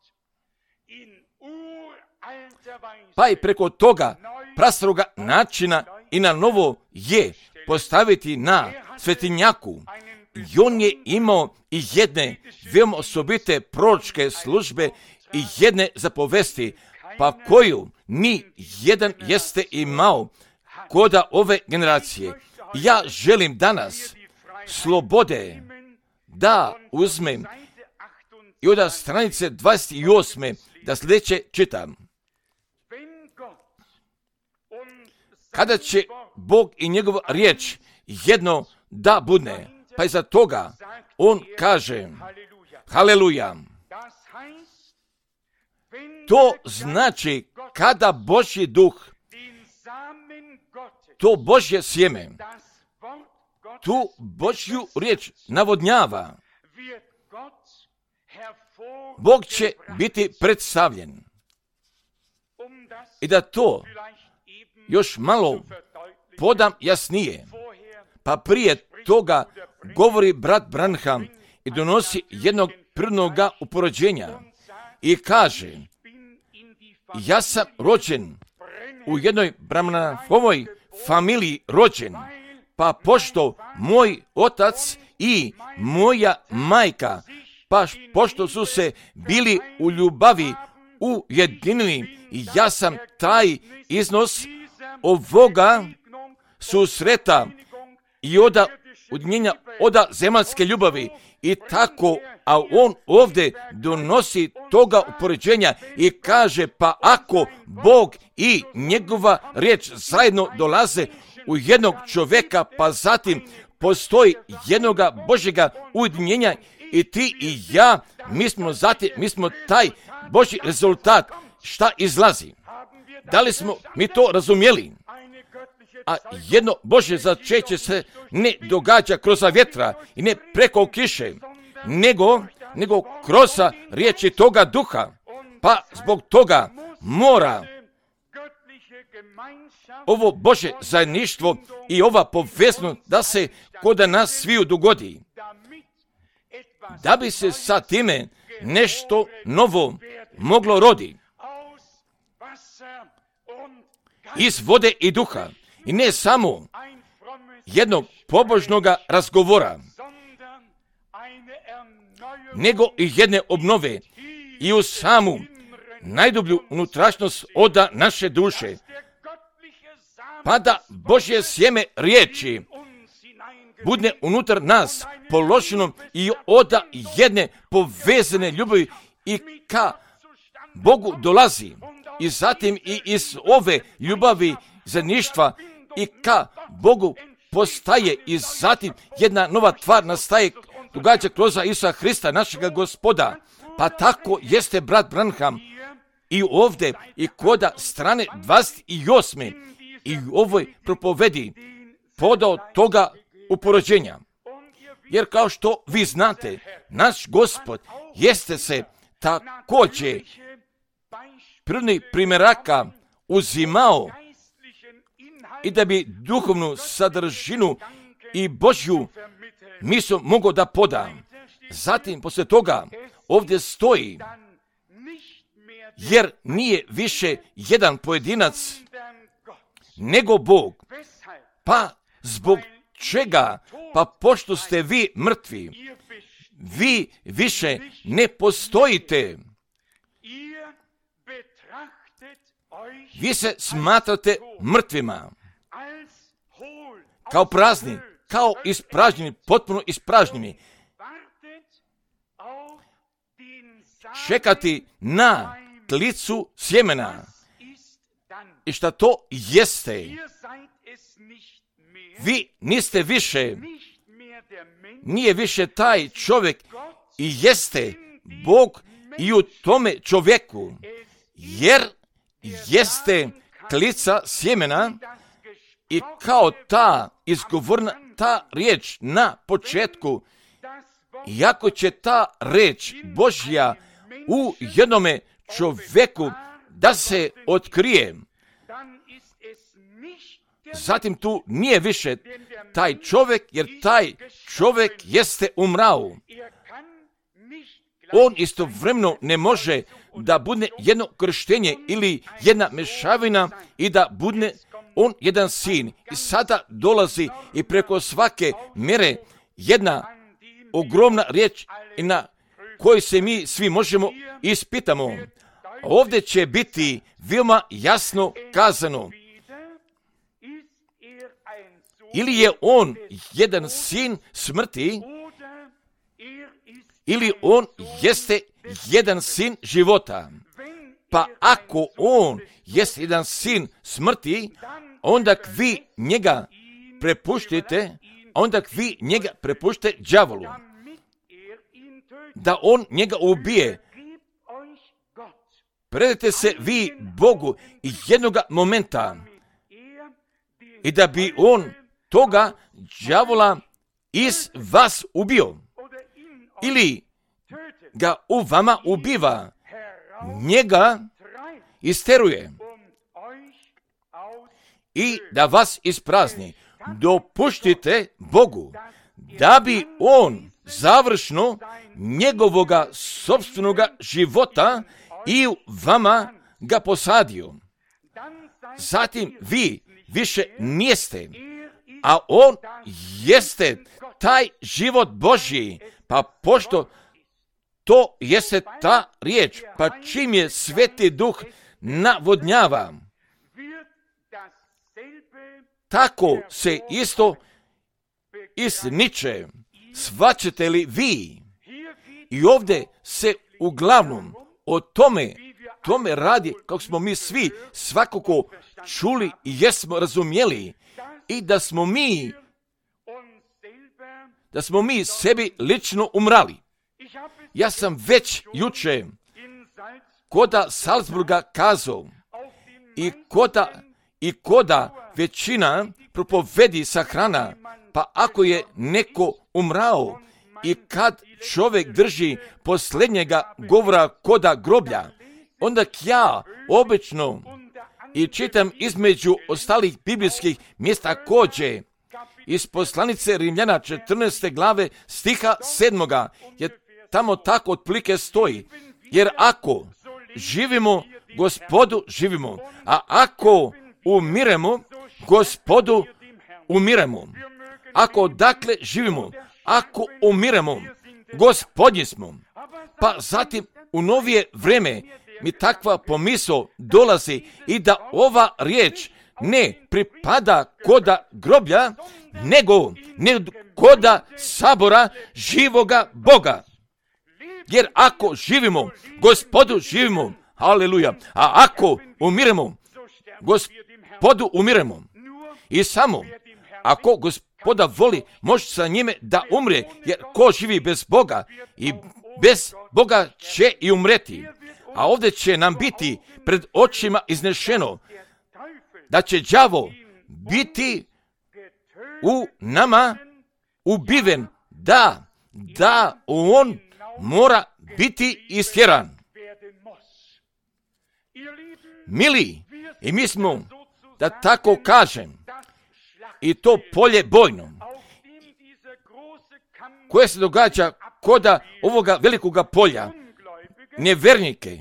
pa i preko toga prastaroga načina i na novo je postaviti na svetinjaku. I on je imao i jedne veoma osobite proročke službe i jedne zapovesti, pa koju ni jedan jeste imao koda ove generacije. Ja želim danas slobode da uzmem i od stranice dvadeset osme da sljedeće čitam. Kada će Bog i njegova riječ jedno da budne, pa iza toga on kaže haleluja. To znači kada Božji duh, to Božje sjeme, tu Božju riječ navodnjava, Bog će biti predstavljen. I da to još malo podam jasnije, pa prije toga govori brat Branham i donosi jednog prirodnoga uporođenja i kaže, ja sam rođen u jednoj Branhamovoj familiji rođen, pa pošto moj otac i moja majka, pa pošto su se bili u ljubavi ujedinili, ja sam taj iznos ovoga susreta i oda udnjenja, oda zemaljske ljubavi i tako, a on ovdje donosi toga upoređenja i kaže, pa ako Bog i njegova riječ zajedno dolaze u jednog čovjeka, pa zatim postoji jednoga Božjega ujedinjenja i ti i ja, mi smo zatim, mi smo taj Božji rezultat šta izlazi. Da li smo mi to razumjeli? A jedno Božje začeće se ne događa kroz vjetra i ne preko kiše, nego, nego kroz riječi toga duha. Pa zbog toga mora ovo Božje zajedništvo i ova poveznost da se kod nas sviju dogodi. Da bi se sa time nešto novo moglo rodi. Iz vode i duha. I ne samo jednog pobožnog razgovora, nego i jedne obnove i u samu najdublju unutrašnjost oda naše duše. Pa da Božje sjeme riječi budne unutar nas položeno i oda jedne povezane ljubavi i ka Bogu dolazi. I zatim i iz ove ljubavi zajedništva i ka Bogu postaje i zatim jedna nova tvar nastaje, događa kroz Isusa Hrista, našega Gospoda. Pa tako jeste brat Branham i ovdje i koda strane dvadeset osme i u ovoj propovedi podao toga uporođenja. Jer kao što vi znate, naš Gospod jeste se također prirodnih primjeraka uzimao i da bi duhovnu sadržinu i Božju misao mogao da poda. Zatim, poslije toga, ovdje stoji, jer nije više jedan pojedinac, nego Bog. Pa zbog čega? Pa pošto ste vi mrtvi, vi više ne postojite. Vi se smatrate mrtvima, kao prazni, kao ispražnjeni, potpuno ispražnjeni. Čekati na tlicu sjemena. I šta to jeste? Vi niste više, nije više taj čovjek i jeste Bog i u tome čovjeku, jer jeste tlica sjemena i kao ta izgovorna, ta riječ na početku, iako će ta riječ Božja u jednome čovjeku da se otkrije, zatim tu nije više taj čovjek, jer taj čovjek jeste umrao. On istovremeno ne može da bude jedno krštenje ili jedna mešavina i da bude on jedan sin. I sada dolazi i preko svake mjere jedna ogromna riječ na kojoj se mi svi možemo ispitamo. Ovdje će biti veoma jasno kazano. Ili je on jedan sin smrti, ili on jeste jedan sin života. Pa ako on jeste jedan sin smrti, onda vi njega prepuštite, onda vi njega prepuštite đavolu, da on njega ubije. Predajte se vi Bogu i jednoga momenta i da bi on toga đavola iz vas ubio ili ga u vama ubiva, njega isteruje i da vas isprazni. Dopuštite Bogu da bi on završno njegovoga sopstvenoga života i u vama ga posadio. Zatim vi više nijeste, a on jeste taj život Božji, pa pošto to jeste ta riječ, pa čim je Sveti Duh navodnjava, tako se isto isniče. Shvaćate li vi? I ovdje se uglavnom o tome, tome radi, kako smo mi svi svakako čuli i jesmo razumjeli, i da smo mi, da smo mi sebi lično umrali. Ja sam već juče koda Salzburga kazao i koda, i koda većina propovedi sahrana, pa ako je neko umrao i kad čovjek drži posljednjega govora koda groblja, onda ja obično i čitam između ostalih biblijskih mjesta kođe iz poslanice Rimljana četrnaeste glave stiha sedmoga, jer tamo tako otprilike stoji. Jer ako živimo, Gospodu živimo, a ako umiremo, Gospodu umiremo. Ako dakle živimo, ako umiremo, Gospodnji smo. Pa zatim u novije vreme mi takva pomisao dolazi i da ova riječ ne pripada koda groblja, nego ne koda sabora živoga Boga. Jer ako živimo, Gospodu živimo, haleluja, a ako umiremo, Gospodu umiremo. I samo ako Gospoda voli, može sa njime da umre, jer ko živi bez Boga i bez Boga će i umreti. A ovdje će nam biti pred očima iznešeno da će đavo biti u nama ubiven, da, da on mora biti istjeran. Mili, i mi smo, da tako kažem, i to polje bojno, koje se događa koda ovoga velikoga polja, nevjernike,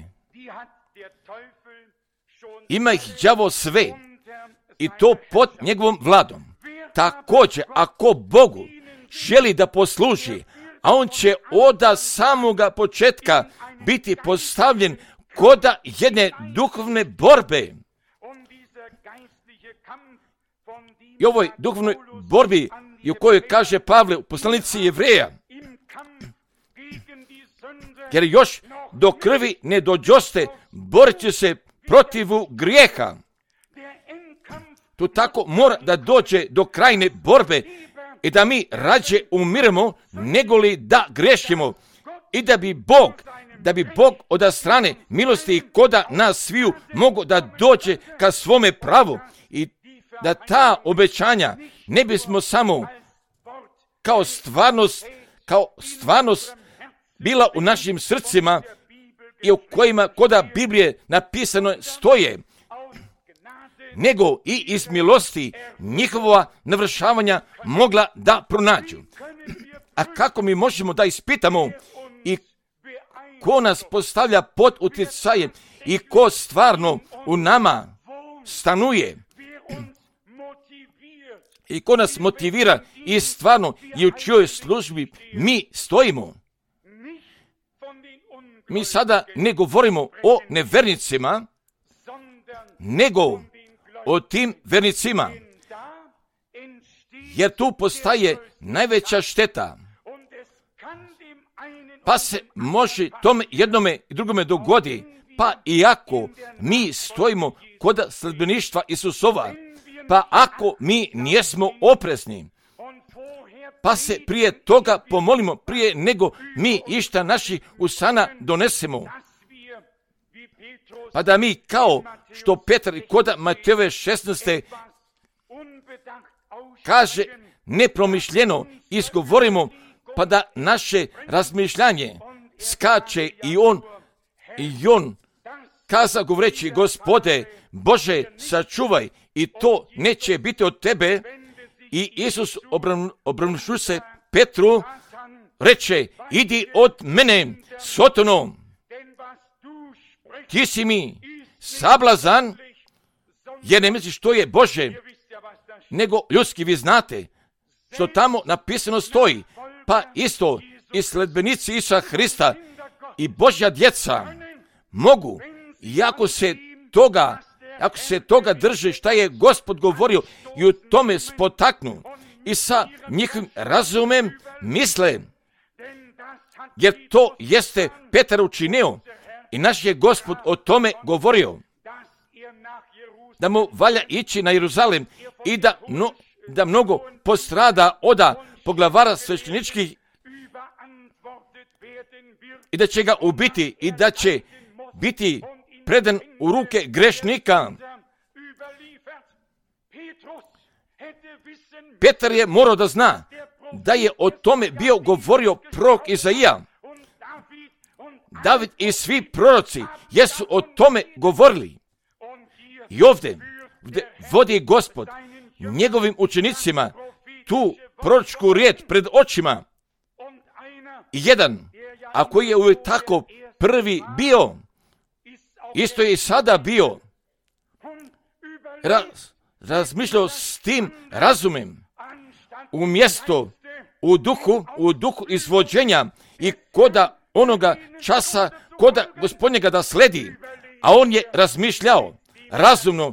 ima ih đavo sve, i to pod njegovom vladom. Također, ako Bogu želi da posluži, a on će od samoga početka biti postavljen koda jedne duhovne borbe. I ovoj duhovnoj borbi, i u kojoj kaže Pavle u poslanici Jevreja, jer još do krvi ne dođoste, borit će se protivu grijeha. Tu tako mora da dođe do krajne borbe i da mi rađe umiremo nego li da grešimo i da bi Bog, da bi Bog od strane milosti i koda nas sviju mogo da dođe ka svome pravu i da ta obećanja ne bismo samo kao stvarnost, kao stvarnost bila u našim srcima i u kojima koda Biblije napisano stoje, nego i iz milosti njihova navršavanja mogla da pronađu. A kako mi možemo da ispitamo i ko nas postavlja pod utjecajem i ko stvarno u nama stanuje i ko nas motivira i stvarno i u čijoj službi mi stojimo. Mi sada ne govorimo o nevernicima, nego o tim vernicima, jer tu postaje najveća šteta. Pa se može tome jednome i drugome dogodi, pa iako mi stojimo kod sledbeništva Isusova, pa ako mi nijesmo oprezni, pa se prije toga pomolimo, prije nego mi išta naši usana donesemo, pa da mi kao što Petar i koda Matejove šesnaeste kaže nepromišljeno izgovorimo, pa da naše razmišljanje skače i on i on kaza govoreći Gospode Bože sačuvaj i to neće biti od tebe. I Isus obranušu se Petru reče idi od mene Sotono, ti si mi sablazan jer ne misliš što je Bože nego ljudski. Vi znate što tamo napisano stoji, pa isto i sledbenici Isusa Hrista i Božja djeca mogu, i ako se toga ako se toga drže šta je Gospod govorio i u tome spotaknu i sa njihovim razumem misle, jer to jeste Petar učinio i naš je Gospod o tome govorio, da mu valja ići na Jeruzalem i da, no, da mnogo postrada oda poglavara svešteničkih i da će ga ubiti i da će biti predan u ruke grešnika. Petar je morao da zna da je o tome bio govorio prorok Izaija. David i svi proroci jesu o tome govorili. I ovdje, ovdje vodi Gospod njegovim učenicima tu proročku riječ pred očima. I jedan, a koji je uvijek tako prvi bio, isto je i sada bio, raz, razmišljao s tim razumem, umjesto u duhu, u duhu izvođenja i koda onoga časa, koda Gospodnjega da sledi, a on je razmišljao razumno,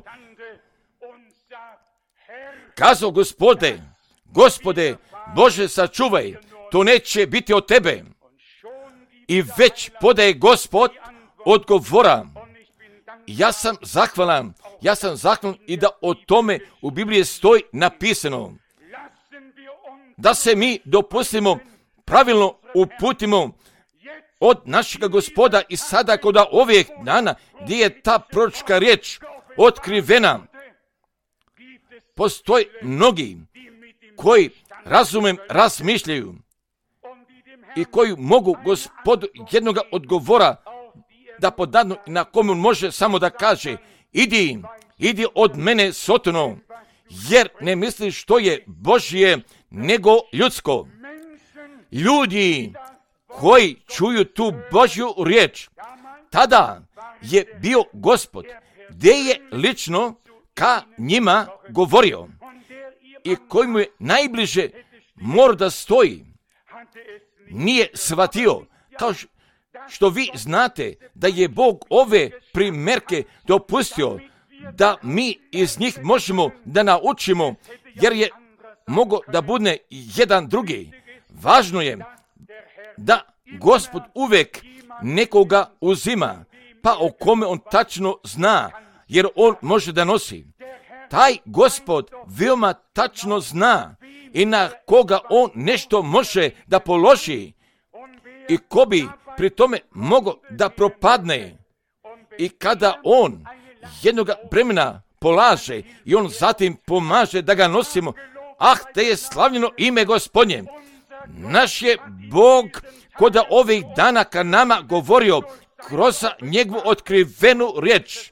kazao Gospode, Gospode, Bože sačuvaj, to neće biti od tebe. I već podaje Gospod odgovora. Ja sam zahvalan, ja sam zahvalan i da o tome u Bibliji stoji napisano. Da se mi dopustimo, pravilno uputimo od našega Gospoda i sada kod ovih dana gdje je ta proročka riječ otkrivena. Postoji mnogi koji razumem razmišljaju i koji mogu Gospodu jednoga odgovora da podadnu na komu može samo da kaže idi, idi od mene Sotano, jer ne misliš što je Božje nego ljudsko. Ljudi koji čuju tu Božju riječ, tada je bio Gospod, gdje je lično ka njima govorio i koji mu je najbliže mora da stoji. Nije shvatio, kao što vi znate da je Bog ove primjerke dopustio, da mi iz njih možemo da naučimo, jer je mogo da bude jedan drugi. Važno je da Gospod uvijek nekoga uzima, pa o kome on tačno zna, jer on može da nosi. Taj Gospod veoma tačno zna i na koga on nešto može da položi i ko bi pri tome mogo da propadne. I kada on jednoga bremena polaže i on zatim pomaže da ga nosimo, ah, te je slavljeno ime Gospodnje. Naš je Bog koda ovih dana ka nama govorio kroz njegovu otkrivenu riječ.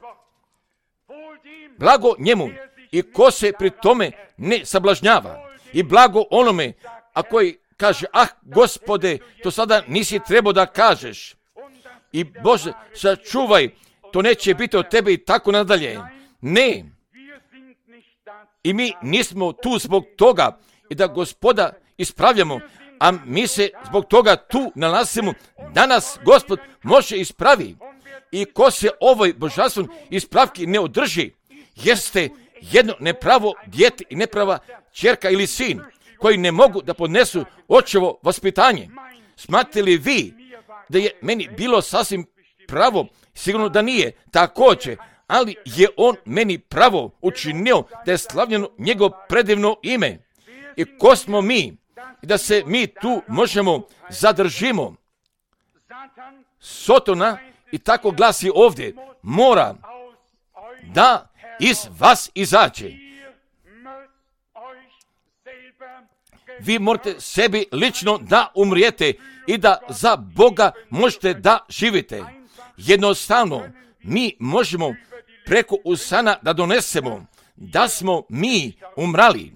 Blago njemu i ko se pri tome ne sablažnjava. I blago onome, a koji kaže, ah, Gospode, to sada nisi trebao da kažeš. I Bože, sačuvaj, to neće biti od tebe i tako nadalje. Ne. I mi nismo tu zbog toga i da Gospoda ispravljamo, a mi se zbog toga tu nalazimo. Danas Gospod može ispravi. I ko se ovoj božanstven ispravki ne održi, jeste jedno nepravo dijete i neprava ćerka ili sin, koji ne mogu da podnesu očevo vaspitanje. Smatrate li vi da je meni bilo sasvim pravo? Sigurno da nije, također, ali je on meni pravo učinio da je slavljeno njegovo predivno ime. I ko smo mi? I da se mi tu možemo zadržimo. Sotona, i tako glasi ovdje, mora da iz vas izađe. Vi morate sebi lično da umrijete i da za Boga možete da živite. Jednostavno, mi možemo preko usana da donesemo da smo mi umrali.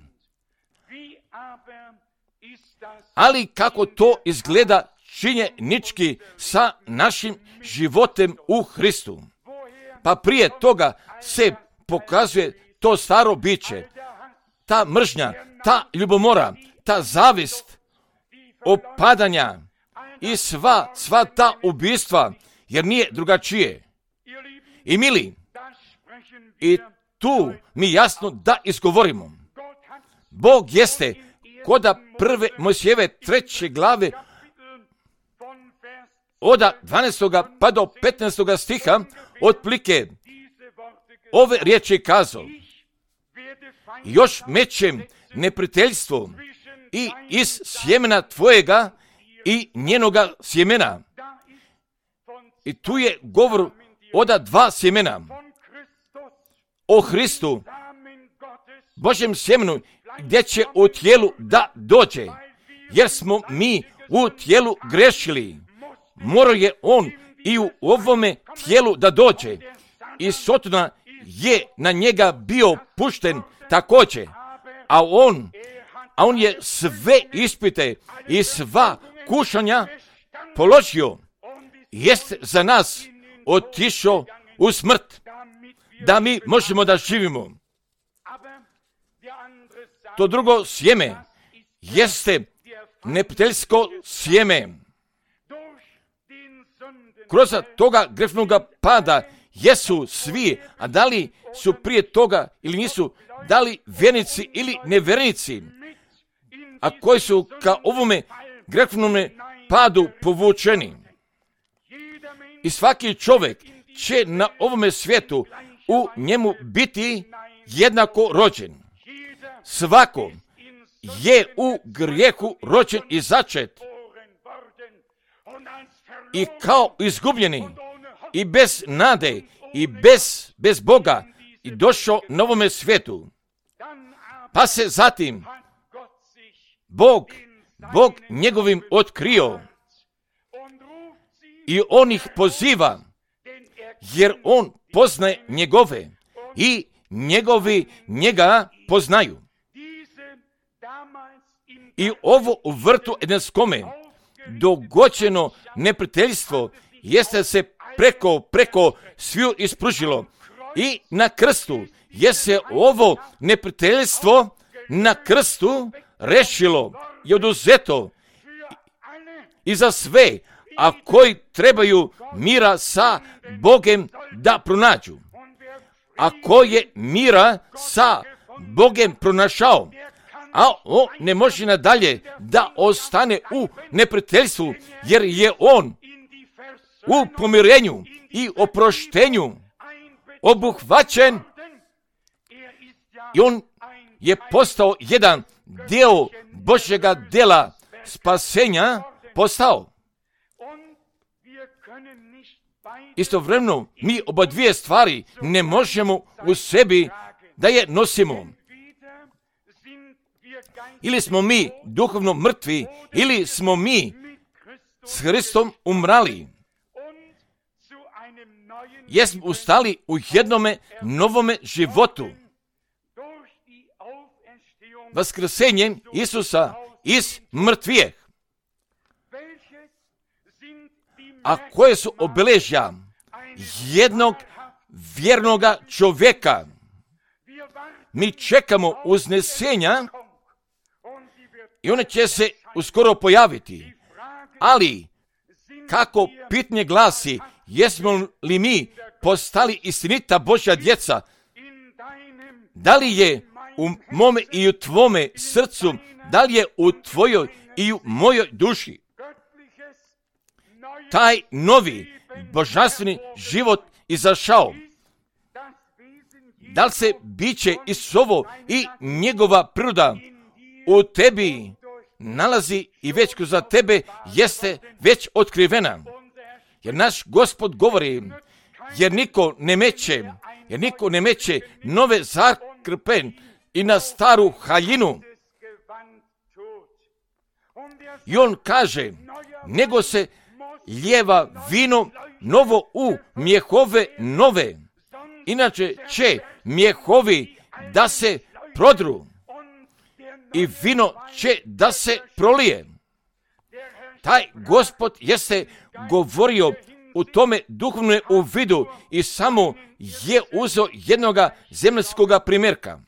Ali kako to izgleda činjenički sa našim životem u Hristu? Pa prije toga se pokazuje to staro biće, ta mržnja, ta ljubomora, ta zavist, opadanja i sva, sva ta ubistva, jer nije drugačije. I mili, i tu mi jasno da izgovorimo. Bog jeste koda prve Mojsijeve treće glave od dvanaestog pa do petnaestog stiha otplike ove riječi kazao: još mećem neprijateljstvo i iz sjemena tvojega i njenoga sjemena. I tu je govor od dva sjemena. O Hristu, Božjem sjemenu gdje će u tijelu da dođe, jer smo mi u tijelu grešili. Morao je on i u ovome tijelu da dođe. I Sotona je na njega bio pušten također, a on, a on je sve ispite i sva kušanja položio. Jest za nas otišao u smrt, da mi možemo da živimo. To drugo sjeme jeste neprijateljsko sjeme. Kroz toga grešnoga pada jesu svi, a da li su prije toga ili nisu, da li vjernici ili nevjernici, a koji su ka ovome grešnome padu povučeni. I svaki čovjek će na ovome svijetu u njemu biti jednako rođen. Svako je u grijehu rođen i začet i kao izgubljeni i bez nade i bez, bez Boga i došao na ovome svijetu. Pa se zatim Bog, Bog njegovim otkrio i on ih poziva, jer on poznaje njegove i njegovi njega poznaju. I ovo u vrtu Edenskome dogođeno neprijateljstvo jeste se preko, preko sviju ispružilo. I na krstu je se ovo neprijateljstvo na krstu rešilo i oduzeto i za sve, a koji trebaju mira sa Bogem da pronađu. A ko je mira sa Bogem pronašao, a on ne može nadalje da ostane u neprijateljstvu, jer je on u pomirenju i oproštenju obuhvaćen i on je postao jedan dio Božjega dela spasenja postao. Istovremeno mi oba dvije stvari ne možemo u sebi da je nosimo. Ili smo mi duhovno mrtvi, ili smo mi s Hristom umrali. Jesmo ustali u jednome novome životu. Vaskrsenjem Isusa iz mrtvijeh. A koje su obeležja jednog vjernoga čovjeka? Mi čekamo uznesenja i one će se uskoro pojaviti. Ali, kako pitanje glasi, jesmo li mi postali istinita Božja djeca? Da li je u mome i u tvome srcu, da li je u tvojoj i u mojoj duši taj novi božanstveni život izašao? Da li se biće Isusovo i njegova priroda u tebi nalazi i već kroz tebe jeste već otkrivena? Jer naš Gospod govori, jer niko ne meće, jer niko ne meće nove zakrpe i na staru haljinu. I on kaže, nego se lijeva vino novo u mjehove nove. Inače će mjehovi da se prodru i vino će da se prolije. Taj Gospod jeste govorio u tome duhovnom u vidu i samo je uzeo jednoga zemaljskoga primjerka.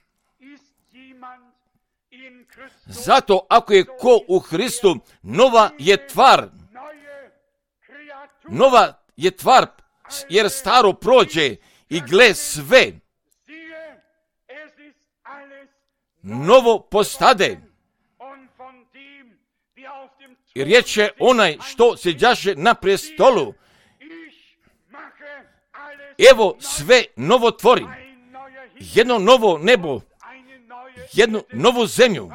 Zato ako je ko u Hristu, nova je tvar. Nova je tvar, jer staro prođe i gle sve novo postade. I riječ je onaj što sjeđaše na prestolu. Evo sve novo tvori. Jedno novo nebo, jednu novu zemlju.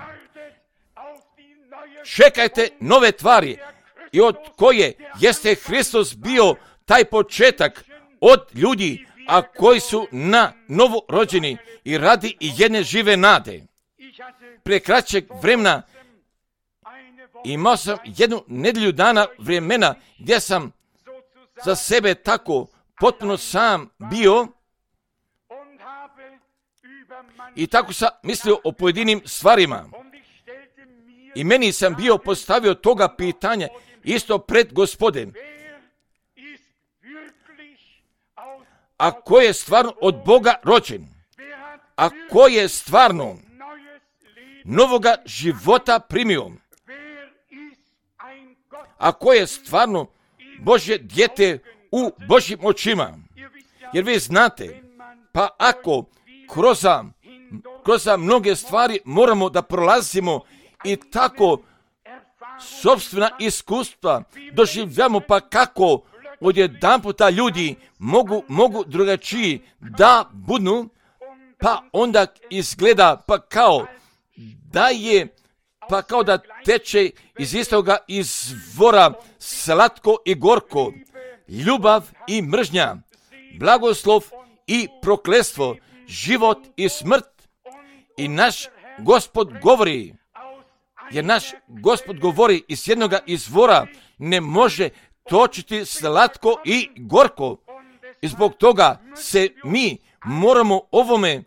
Čekajte nove tvari i od koje jeste Hristos bio taj početak od ljudi a koji su na novo rođeni i radi i jedne žive nade. Prije kraćeg vremena imao sam jednu nedjelju dana vremena gdje sam za sebe tako potpuno sam bio i tako sam mislio o pojedinim stvarima. I meni sam bio postavio toga pitanja isto pred Gospodem. A ko je stvarno od Boga rođen? A ko je stvarno novoga života primio? A ko je stvarno Božje dijete u Božjim očima? Jer vi znate, pa ako kroz, kroz mnoge stvari moramo da prolazimo i tako sopstvena iskustva doživljamo, pa kako odjedanputa ljudi mogu, mogu drugačiji da budu, pa onda izgleda pa kao da je, pa kao da teče iz istoga izvora slatko i gorko, ljubav i mržnja, blagoslov i prokletstvo, život i smrt. I naš Gospod govori, jer naš Gospod govori iz jednoga izvora ne može točiti slatko i gorko. I zbog toga se mi moramo ovome,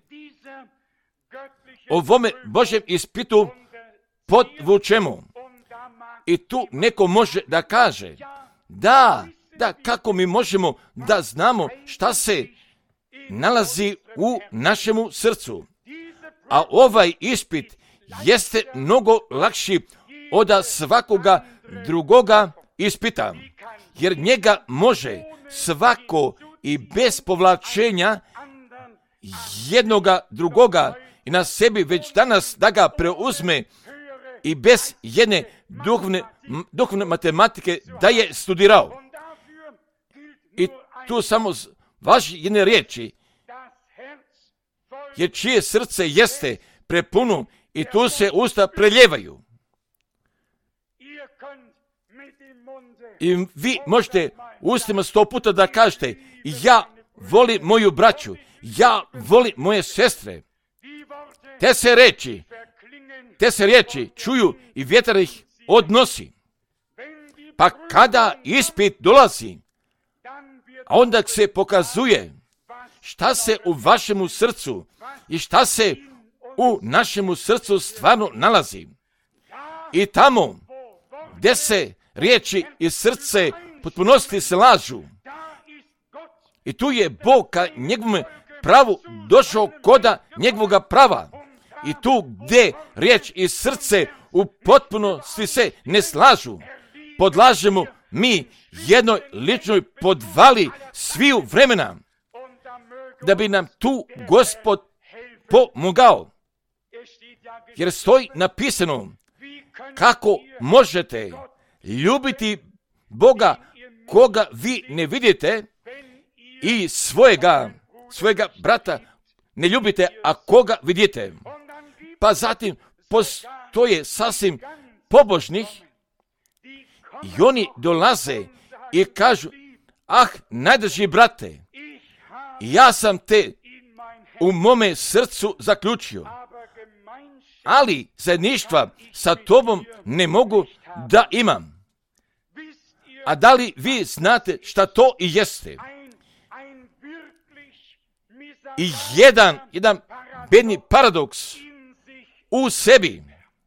ovome Božjem ispitu podvučemo. I tu neko može da kaže, da, da, kako mi možemo da znamo šta se nalazi u našemu srcu. A ovaj ispit jeste mnogo lakši od svakoga drugoga ispita, jer njega može svako i bez povlačenja jednoga drugoga i na sebi već danas da ga preuzme i bez jedne duhovne, duhovne matematike da je studirao. I tu samo važi jedne riječi, jer čije srce jeste prepuno i tu se usta preljevaju. I vi možete ustima sto puta da kažete, ja volim moju braću, ja volim moje sestre. Te se reči, te se riječi čuju i vjetar ih odnosi. Pa kada ispit dolazi, a onda se pokazuje šta se u vašemu srcu i šta se u našemu srcu stvarno nalazi. I tamo gdje se riječi i srce potpunosti se lažu. I tu je Bog ka njegovom pravu došao koda njegovoga prava. I tu gdje riječ i srce u potpunosti se ne slažu, podlažemo mi jednoj ličnoj podvali sviju vremena, da bi nam tu Gospod pomogao. Jer stoji napisano, kako možete ljubiti Boga koga vi ne vidite i svojega, svojega brata ne ljubite, a koga vidite. Pa zatim postoje sasvim pobožnih i oni dolaze i kažu, ah, najdrži brate, ja sam te u mome srcu zaključio, ali zajedništva sa tobom ne mogu da imam. A da li vi znate šta to i jeste? I jedan, jedan bedni paradoks u sebi.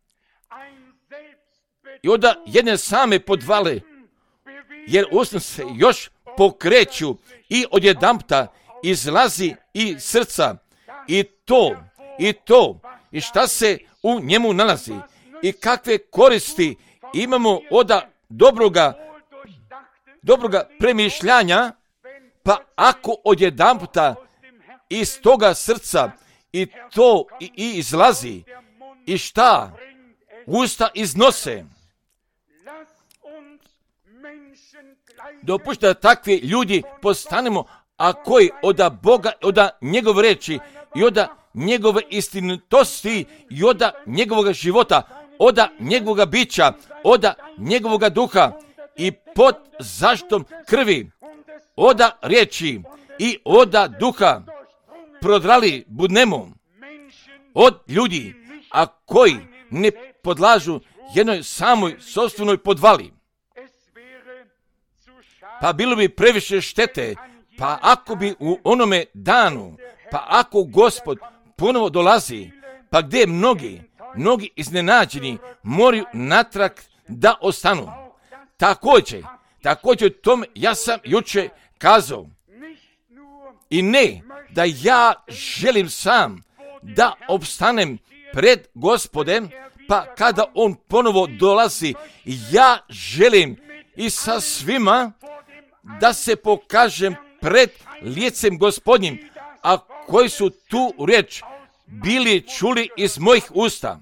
I onda jedne same podvale, jer usna se još pokreću i odjedanputa izlazi i srca. I to, i to, i šta se u njemu nalazi. I kakve koristi imamo od dobroga, dobroga premišljanja, pa ako odjedanputa iz toga srca i to i, i izlazi, i šta usta iznose. Dopušta da takvi ljudi postanemo, a koji od Boga, od njegove reči i od njegove istinitosti i od njegovog života, od njegovog bića, od njegovog duha i pod zaštitom krvi, od riječi i oda duha prodrali budnemo od ljudi, a koji ne podlažu jednoj samoj sopstvenoj podvali. Pa bilo bi previše štete, pa ako bi u onome danu, pa ako Gospod ponovo dolazi, pa gdje mnogi, mnogi iznenađeni moraju natrag da ostanu. Također, također tom ja sam juče kazao, i ne da ja želim sam da opstanem pred Gospodem, pa kada on ponovo dolazi, ja želim i sa svima da se pokažem pred licem Gospodnjim, a koji su tu riječ bili čuli iz mojih usta.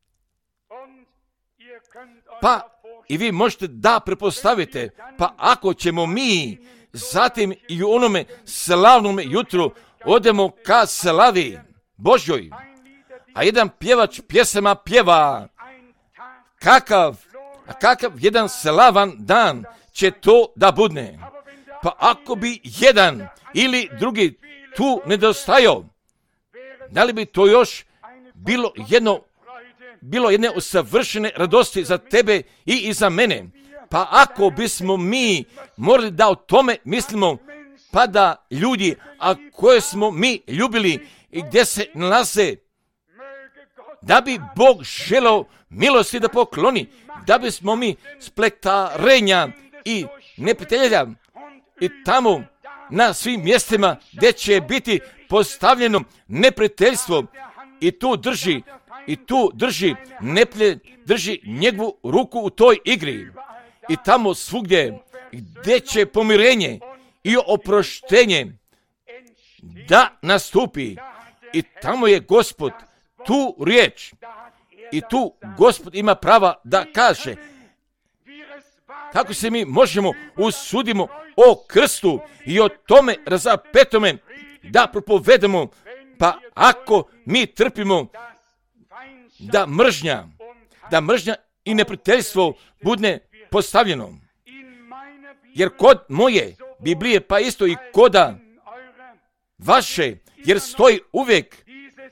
Pa i vi možete da prepostavite, pa ako ćemo mi zatim i u onome slavnome jutru odemo ka slavi Božjoj, a jedan pjevač pjesama pjeva, kakav, kakav jedan slavan dan će to da budne. Pa ako bi jedan ili drugi tu nedostajao, da li bi to još bilo jedno, bilo jedne usavršene radosti za tebe i, i za mene? Pa ako bismo mi morali da o tome mislimo, pa da ljudi, a koje smo mi ljubili i gdje se nalaze, da bi Bog želeo milosti da pokloni, da bismo mi spletarenja i neprijatelja i tamo na svim mjestima gdje će biti postavljeno neprijateljstvo i tu drži, i tu drži neprijatelj, drži njegovu ruku u toj igri i tamo svugdje gdje će pomirenje i oproštenje da nastupi i tamo je Gospod tu riječ i tu Gospod ima prava da kaže. Kako se mi možemo usudimo o krstu i o tome razapetome da propovedemo, pa ako mi trpimo da mržnja, da mržnja i neprijateljstvo bude postavljeno. Jer kod moje Biblije, pa isto i koda vaše, jer stoji uvijek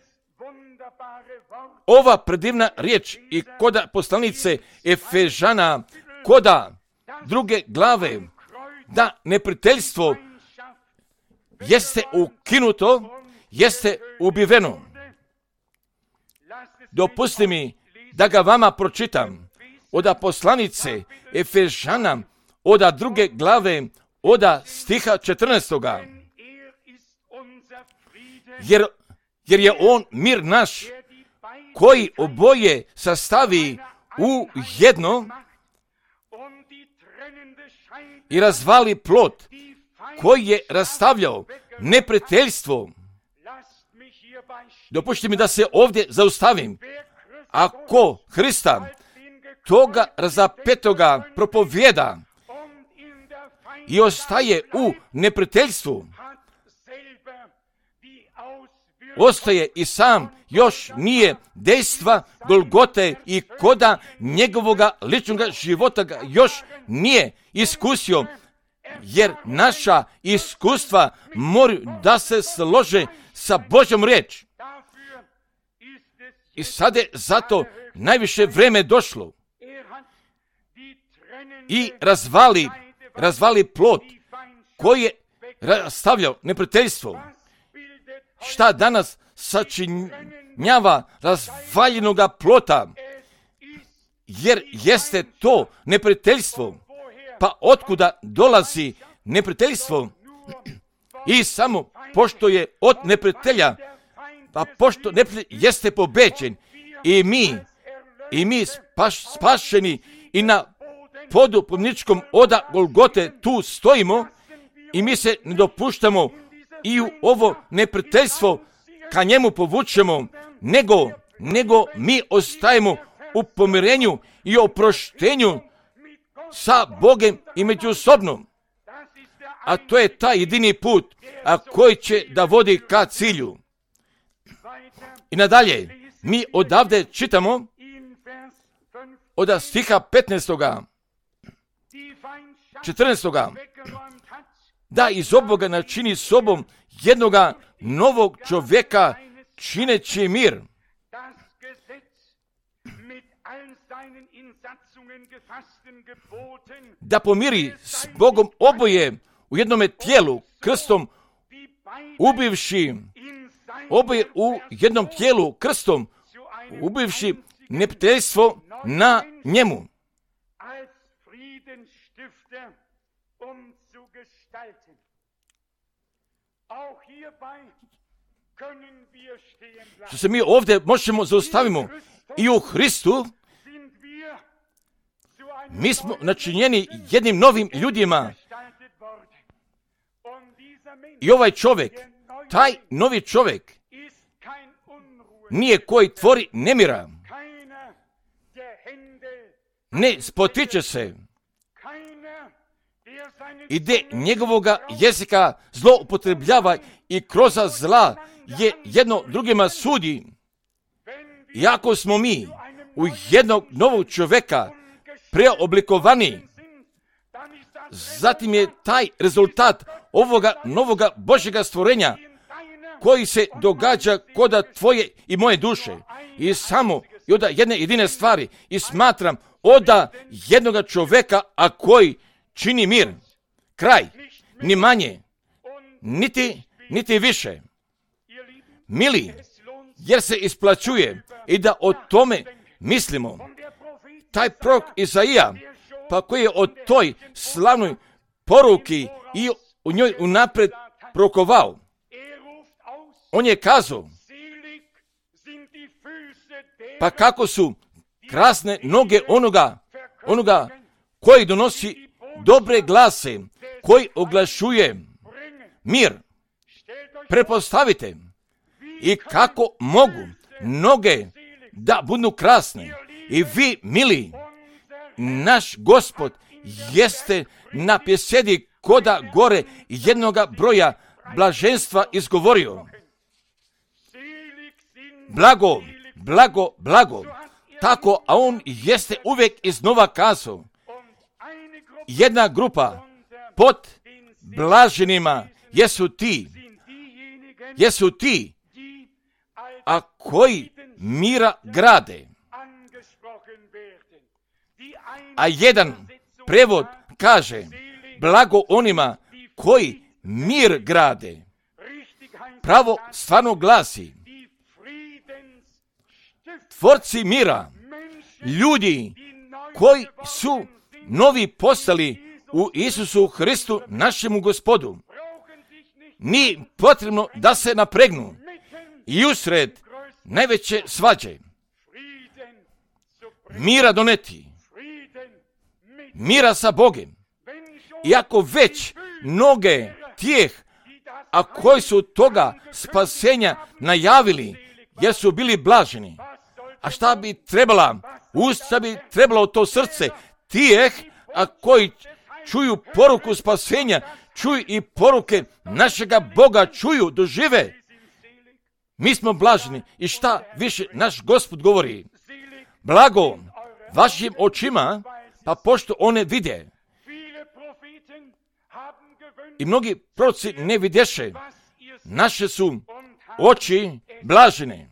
ova predivna riječ i koda poslanice Efežana, koda druge glave, da neprijateljstvo jeste ukinuto, jeste ubiveno. Dopustite mi da ga vama pročitam. Oda poslanice Efežana, oda druge glave, oda stiha četrnaestoga. Jer, jer je on mir naš, koji oboje sastavi u jedno i razvali plot, koji je rastavljao neprijateljstvo. Dopušćite mi da se ovdje zaustavim. Ako Hrista toga razapetoga propovjeda i ostaje u neprijateljstvu, ostaje i sam još nije dejstva Golgote i koda njegovoga ličnoga života ga još nije iskusio, jer naša iskustva moraju da se slože sa Božjom riječ. I sad je zato najviše vreme došlo i razvali, razvali plot koji je rastavljao neprijateljstvo. Šta danas sačinjava razvaljenoga plota? Jer jeste to neprijateljstvo. Pa otkuda dolazi neprijateljstvo? I samo pošto je od neprijatelja, pa pošto neprijatelj jeste pobeđen i mi, i mi spaš, spašeni i na podu pomničkom oda Golgote tu stojimo i mi se ne dopuštamo i u ovo neprijateljstvo ka njemu povučemo, nego, nego mi ostajemo u pomirenju i oproštenju sa Bogem i međusobno. A to je taj jedini put, a koji će da vodi ka cilju. I nadalje, mi odavde čitamo od stiha petnaestoga, četrnaestoga. da iz oboga načini sobom jednoga novog čovjeka čineći mir. Da pomiri s Bogom oboje u jednome tijelu krstom ubivši oboje u jednom tijelu krstom ubivši neprijateljstvo na njemu. Što se mi ovdje možemo zaustavimo i u Hristu, mi smo načinjeni jednim novim ljudima. I ovaj čovjek, taj novi čovjek, nije koji tvori nemira, ne spotiče se, ide njegovoga jezika zloupotrebljava i kroz zla je jedno drugima sudi. Iako smo mi u jednog novog čovjeka preoblikovani, zatim je taj rezultat ovoga novoga Božjega stvorenja koji se događa kod tvoje i moje duše. I samo i od jedne jedine stvari i smatram oda jednoga čovjeka, a koji čini mir. Kraj, ni manje, niti, niti više. Mili, jer se isplaćuje i da o tome mislimo. Taj prorok Izaija, pa koji je o toj slavnoj poruki i u njoj unapred prorokovao, on je kazao, pa kako su krasne noge onoga, onoga koji donosi dobre glase, koji oglašuje mir. Pretpostavite i kako mogu noge da budu krasne. I vi, mili, naš Gospod jeste na pjesedi koda gore jednoga broja blaženstva izgovorio. Blago, blago, blago. Tako, a on jeste uvijek iznova kazao. Jedna grupa pod blaženima jesu ti, jesu ti, a koji mira grade. A jedan prevod kaže, blago onima koji mir grade. Pravo stvarno glasi, tvorci mira, ljudi koji su novi postali u Isusu Hristu, našemu Gospodu. Nije potrebno da se napregnu i usred najveće svađe mira doneti, mira sa Bogem. Iako već mnoge tijeh, a koji su toga spasenja najavili, jer su bili blaženi. A šta bi trebala, usta bi trebalo to srce tijeh, a koji čuju poruku spasenja, čuju i poruke našega Boga, čuju, dožive. Mi smo blaženi i šta više naš Gospod govori? Blago vašim očima, pa pošto one vide. I mnogi proroci ne vidješe, naše su oči blažene.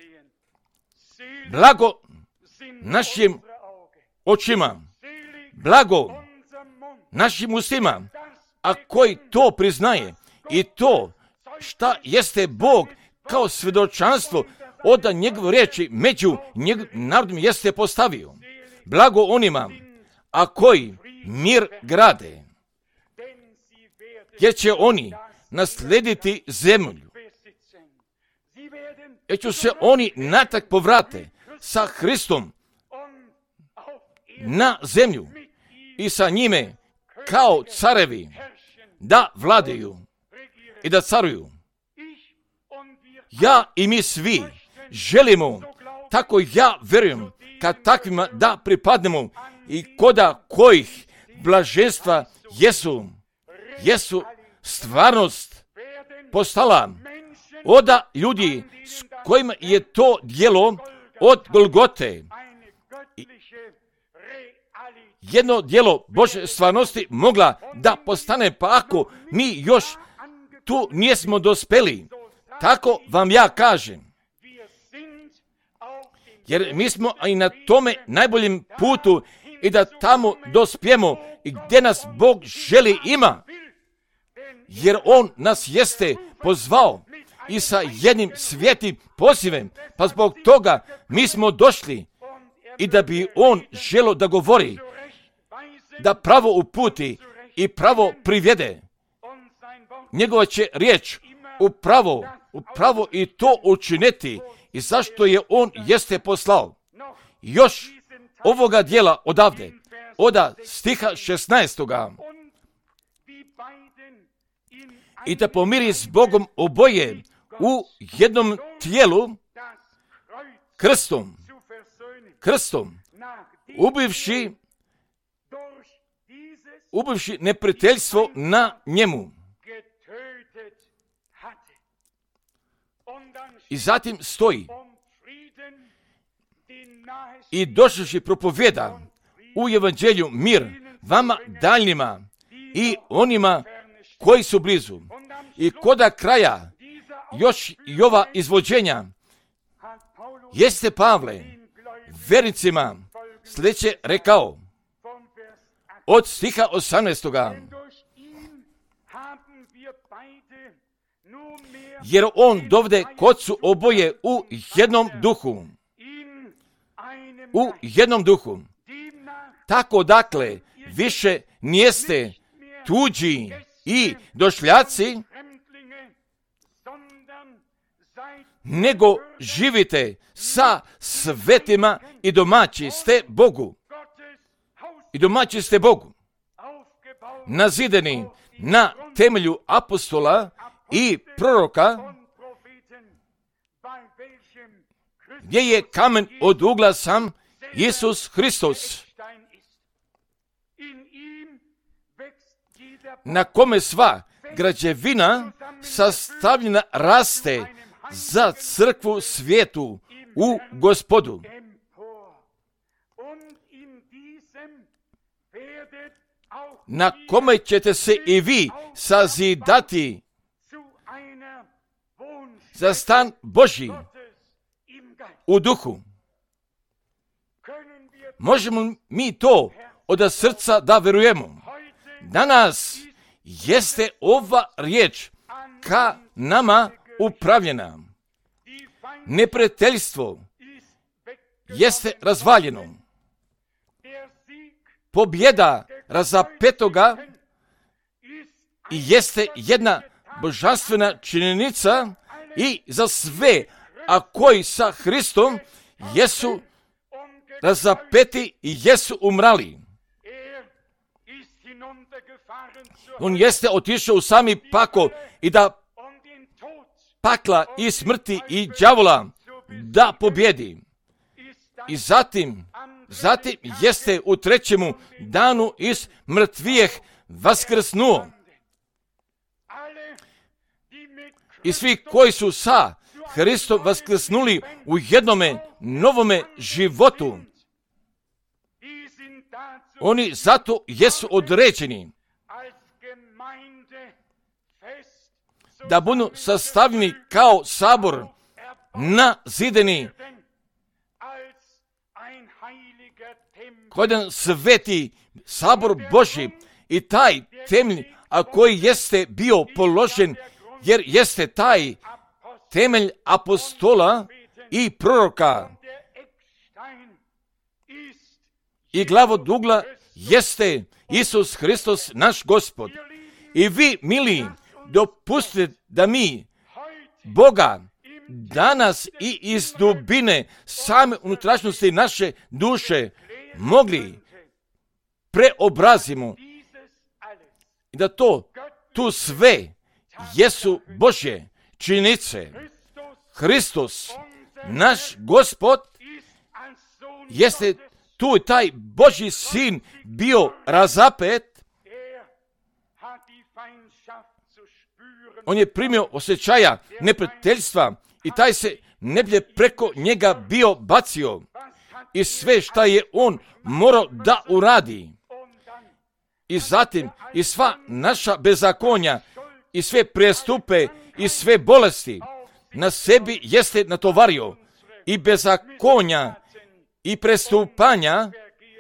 Blago našim očima, blago našim ustima, a koji to priznaje i to šta jeste Bog kao svjedočanstvo od njegove riječi među njegovim narodom jeste postavio. Blago onima, a koji mir grade, jer će oni naslediti zemlju. Jer će se oni natrag povrate sa Hristom na zemlju i sa njime kao carevi da vladaju i da caruju. Ja i mi svi želimo, tako ja vjerujem, kad takvima da pripadnemo i koda kojih blaženstva jesu, jesu stvarnost postala oda ljudi s kojima je to djelo od Golgote jedno djelo Božje stvarnosti mogla da postane, pa ako mi još tu nismo dospeli, tako vam ja kažem. Jer mi smo i na tome najboljem putu i da tamo dospijemo i gdje nas Bog želi ima. Jer On nas jeste pozvao i sa jednim svijetim pozivem, pa zbog toga mi smo došli i da bi On želo da govori, da pravo uputi i pravo privede. Njegova će riječ upravo, upravo i to učiniti i zašto je On jeste poslao. Još ovoga dijela odavde, oda stiha šesnaestoga. I da pomiri s Bogom oboje u jednom tijelu krstom, krstom, ubivši, ubivši neprijateljstvo na njemu. I zatim stoji i došavši propovjeda u evanđelju mir vama daljnjima i onima koji su blizu. I koda kraja još i ova izvođenja jeste Pavle vernicima sljedeće rekao od stiha osamnaestoga. Jer on dovde kod su oboje u jednom duhu. U jednom duhu. Tako dakle, više nijeste tuđi i došljaci, nego živite sa svetima i domaći ste Bogu. I domaći ste Bogu. Nazideni na temelju apostola i proroka, gdje je kamen od ugla sam Isus Hristos, na kome sva građevina sastavljena raste za crkvu svijetu u Gospodu. Na kome ćete se i vi sazidati za stan Božji u duhu. Možemo mi to od srca da verujemo. Danas jeste ova riječ ka nama upravljena. Neprijateljstvo jeste razvaljeno. Pobjeda razapetoga i jeste jedna božanstvena činjenica i za sve, a koji sa Hristom jesu razapeti i jesu umrali. On jeste otišao u sami pakao i da pakla i smrti i đavola da pobjedi. I zatim, zatim jeste u trećemu danu iz mrtvijeh vaskrsnuo. I svi koji su sa Hristom vaskrsnuli u jednome novome životu, oni zato jesu određeni da budu sastavljeni kao sabor nazideni kao jedan sveti sabor Božji i taj temelj, a koji jeste bio položen, jer jeste taj temelj apostola i proroka i glavodugla jeste Isus Hristos naš Gospod. I vi, mili, dopustite da mi Boga danas i iz dubine same unutrašnjosti naše duše mogli preobrazimo i da to tu sve jesu Božje činjenice. Hristos, naš Gospod, jeste tu taj Božji sin bio razapet. On je primio osjećaja neprijateljstva i taj se neblje preko njega bio bacio. I sve šta je on morao da uradi, i zatim i sva naša bezakonja i sve prestupe i sve bolesti na sebi jeste natovario i bezakonja i prestupanja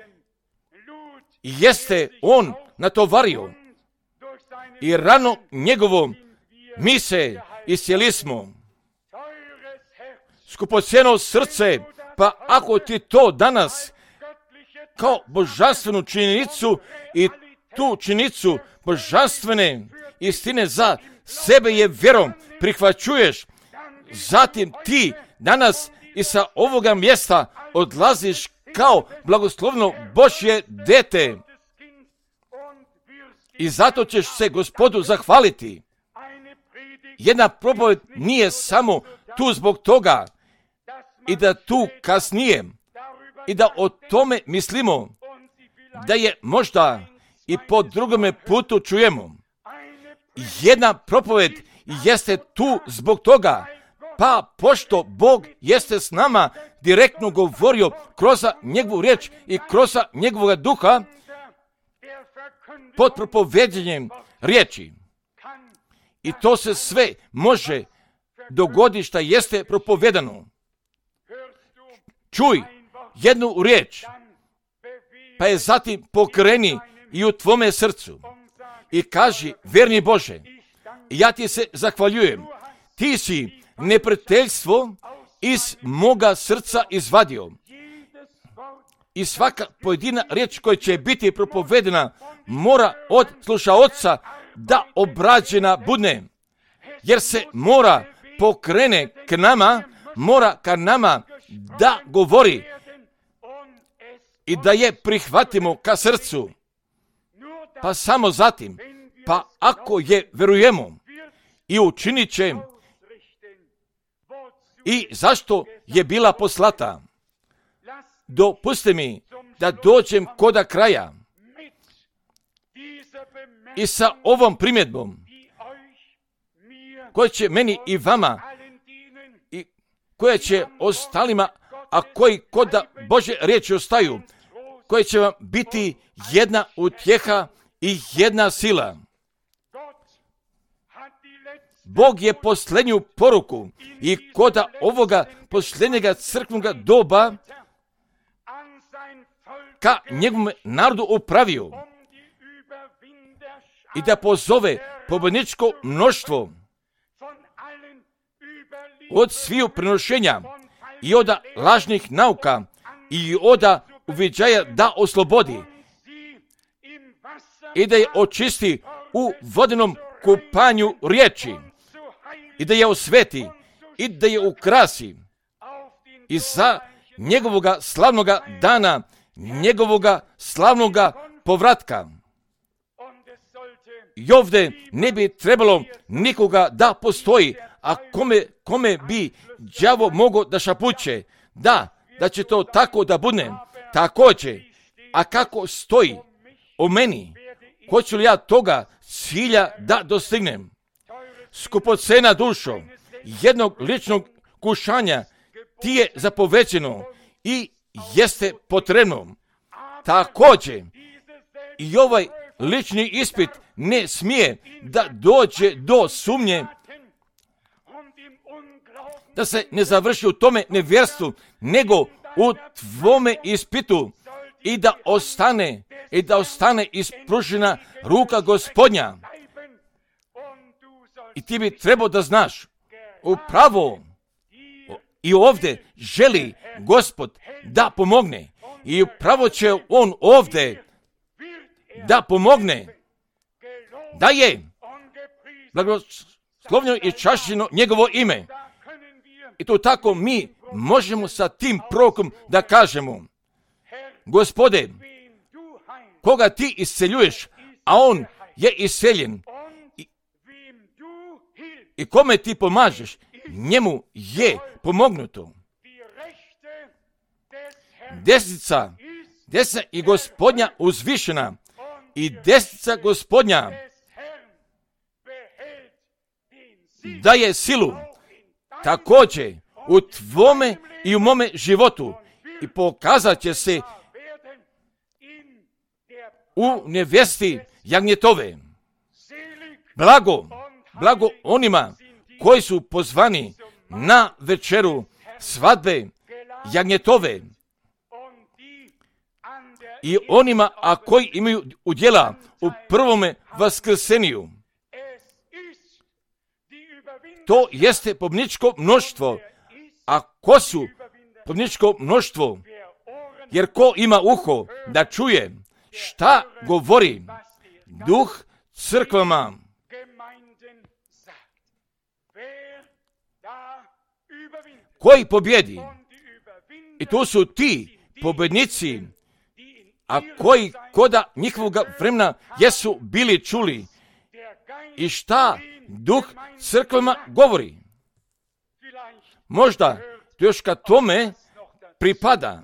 jeste on natovario i rano njegovo mi se iscijeli smo. Skupocjeno srce, pa ako ti to danas kao božanstvenu činjenicu i tu činjenicu božanstvene istine za sebe je vjerom prihvaćuješ, zatim ti danas i sa ovoga mjesta odlaziš kao blagoslovno Božje dete i zato ćeš se Gospodu zahvaliti. Jedna propoved nije samo tu zbog toga i da tu kasnije i da o tome mislimo, da je možda i po drugome putu čujemo. Jedna propoved jeste tu zbog toga, pa pošto Bog jeste s nama direktno govorio kroz njegovu riječ i kroz njegovog duha pod propoveđenjem riječi. I to se sve može dogoditi šta jeste propovedano. Čuj jednu riječ, pa je zatim pokreni i u tvome srcu i kaži, vjerni Bože, ja ti se zahvaljujem, ti si neprijateljstvo iz moga srca izvadio. I svaka pojedina riječ koja će biti propovedena mora od slušaoca da obrađena budne, jer se mora pokrene k nama, mora ka nama da govori i da je prihvatimo ka srcu. Pa samo zatim, pa ako je verujemo i učinit će i zašto je bila poslata. Dopusti mi da dođem koda kraja i sa ovom primjedbom koja će meni i vama i koja će ostalima, a koji koda Božje riječi ostaju, koja će vam biti jedna utjeha i jedna sila. Bog je posljednju poruku i koda ovoga posljednjega crkvenoga doba ka njegovom narodu upravio i da pozove pobjedničko mnoštvo od sviju prenošenja i od lažnih nauka i od uviđaja da oslobodi i da je očisti u vodenom kupanju riječi i da je osveti i da je ukrasi i za njegovoga slavnoga dana, njegovoga slavnoga povratka. I ovdje ne bi trebalo nikoga da postoji, a kome, kome bi đavo mogao da šapuće, da, da će to tako da bude, također, a kako stoji o meni, hoću li ja toga cilja da dostignem? Skupocena dušo, jednog ličnog kušanja ti je zapovećeno i jeste potrebno. Također, i ovaj lični ispit ne smije da dođe do sumnje, da se ne završi u tome nevjerstvu, nego u tvome ispitu i da ostane, i da ostane ispružena ruka Gospodnja. I ti bi trebao da znaš, upravo i ovdje želi Gospod da pomogne i upravo će on ovdje da pomogne, da je blagoslovljeno i čašćeno njegovo ime. I to tako mi možemo sa tim prorokom da kažemo, Gospode, koga ti isceljuješ, a on je isceljen, i, i kome ti pomažeš, njemu je pomognuto. Desnica, desnica i Gospodnja uzvišena i desnica Gospodnja daje silu također u tvome i u mome životu i pokazat će se u nevesti jagnjetove. Blago, blago onima koji su pozvani na večeru svadbe jagnjetove i onima a koji imaju udjela u prvome vaskrseniju. To jeste pobjedničko mnoštvo. A ko su pobjedničko mnoštvo? Jer ko ima uho da čuje šta govori Duh crkvama? Koji pobjedi? I to su ti pobjednici, a koji koda njihovog vremena jesu bili čuli. I šta Duh crkvama govori? Možda to još kad tome pripada.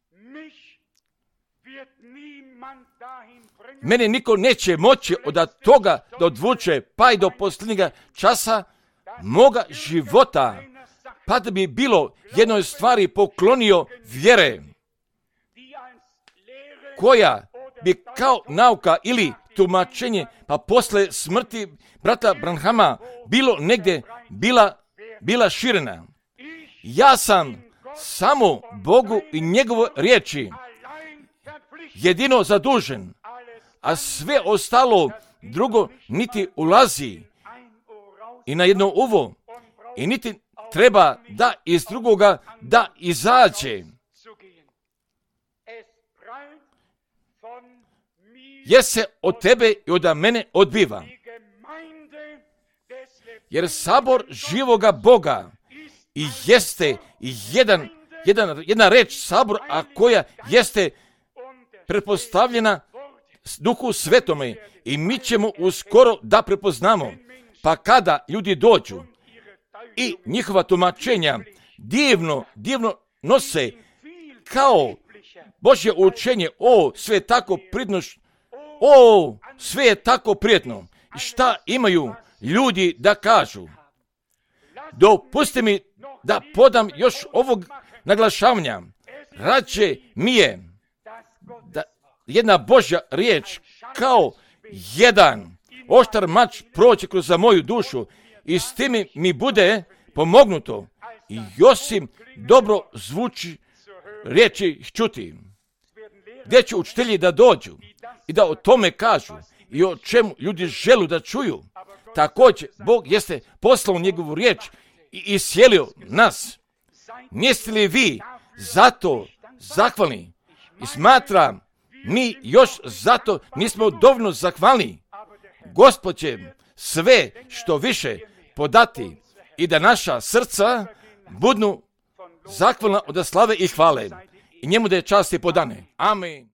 Mene niko neće moći od toga da odvuče pa i do posljednjega časa moga života, pa da bi bilo jednoj stvari poklonio vjere, koja bi kao nauka ili tumačenje, pa posle smrti brata Branhama bilo negdje bila, bila širena. Ja sam samo Bogu i njegovoj riječi jedino zadužen, a sve ostalo drugo niti ulazi i na jedno uvo i niti treba da iz drugoga da izađe. Jer se od tebe i od mene odbiva. Jer sabor živoga Boga i jeste jedan, jedan, jedna reč sabor, a koja jeste pretpostavljena Duhu Svetome i mi ćemo uskoro da prepoznamo. Pa kada ljudi dođu i njihova tumačenja divno, divno nose kao Božje učenje, o, sve je tako pridno, o, sve je tako prijetno. I šta imaju ljudi da kažu? Dopusti mi da podam još ovog naglašavanja. Rađe mi je da jedna Božja riječ kao jedan oštar mač proći kroz za moju dušu i s tim mi bude pomognuto i osim dobro zvuči riječi čuti. Gdje će učitelji da dođu i da o tome kažu i o čemu ljudi žele da čuju. Također, Bog jeste poslao njegovu riječ i isjelio nas. Niste li vi zato zahvalni? I smatram, mi još zato nismo dovoljno zahvalni. Gospod će sve što više podati i da naša srca budnu zahvalna od slave i hvale. I njemu da je čast i podane. Amen.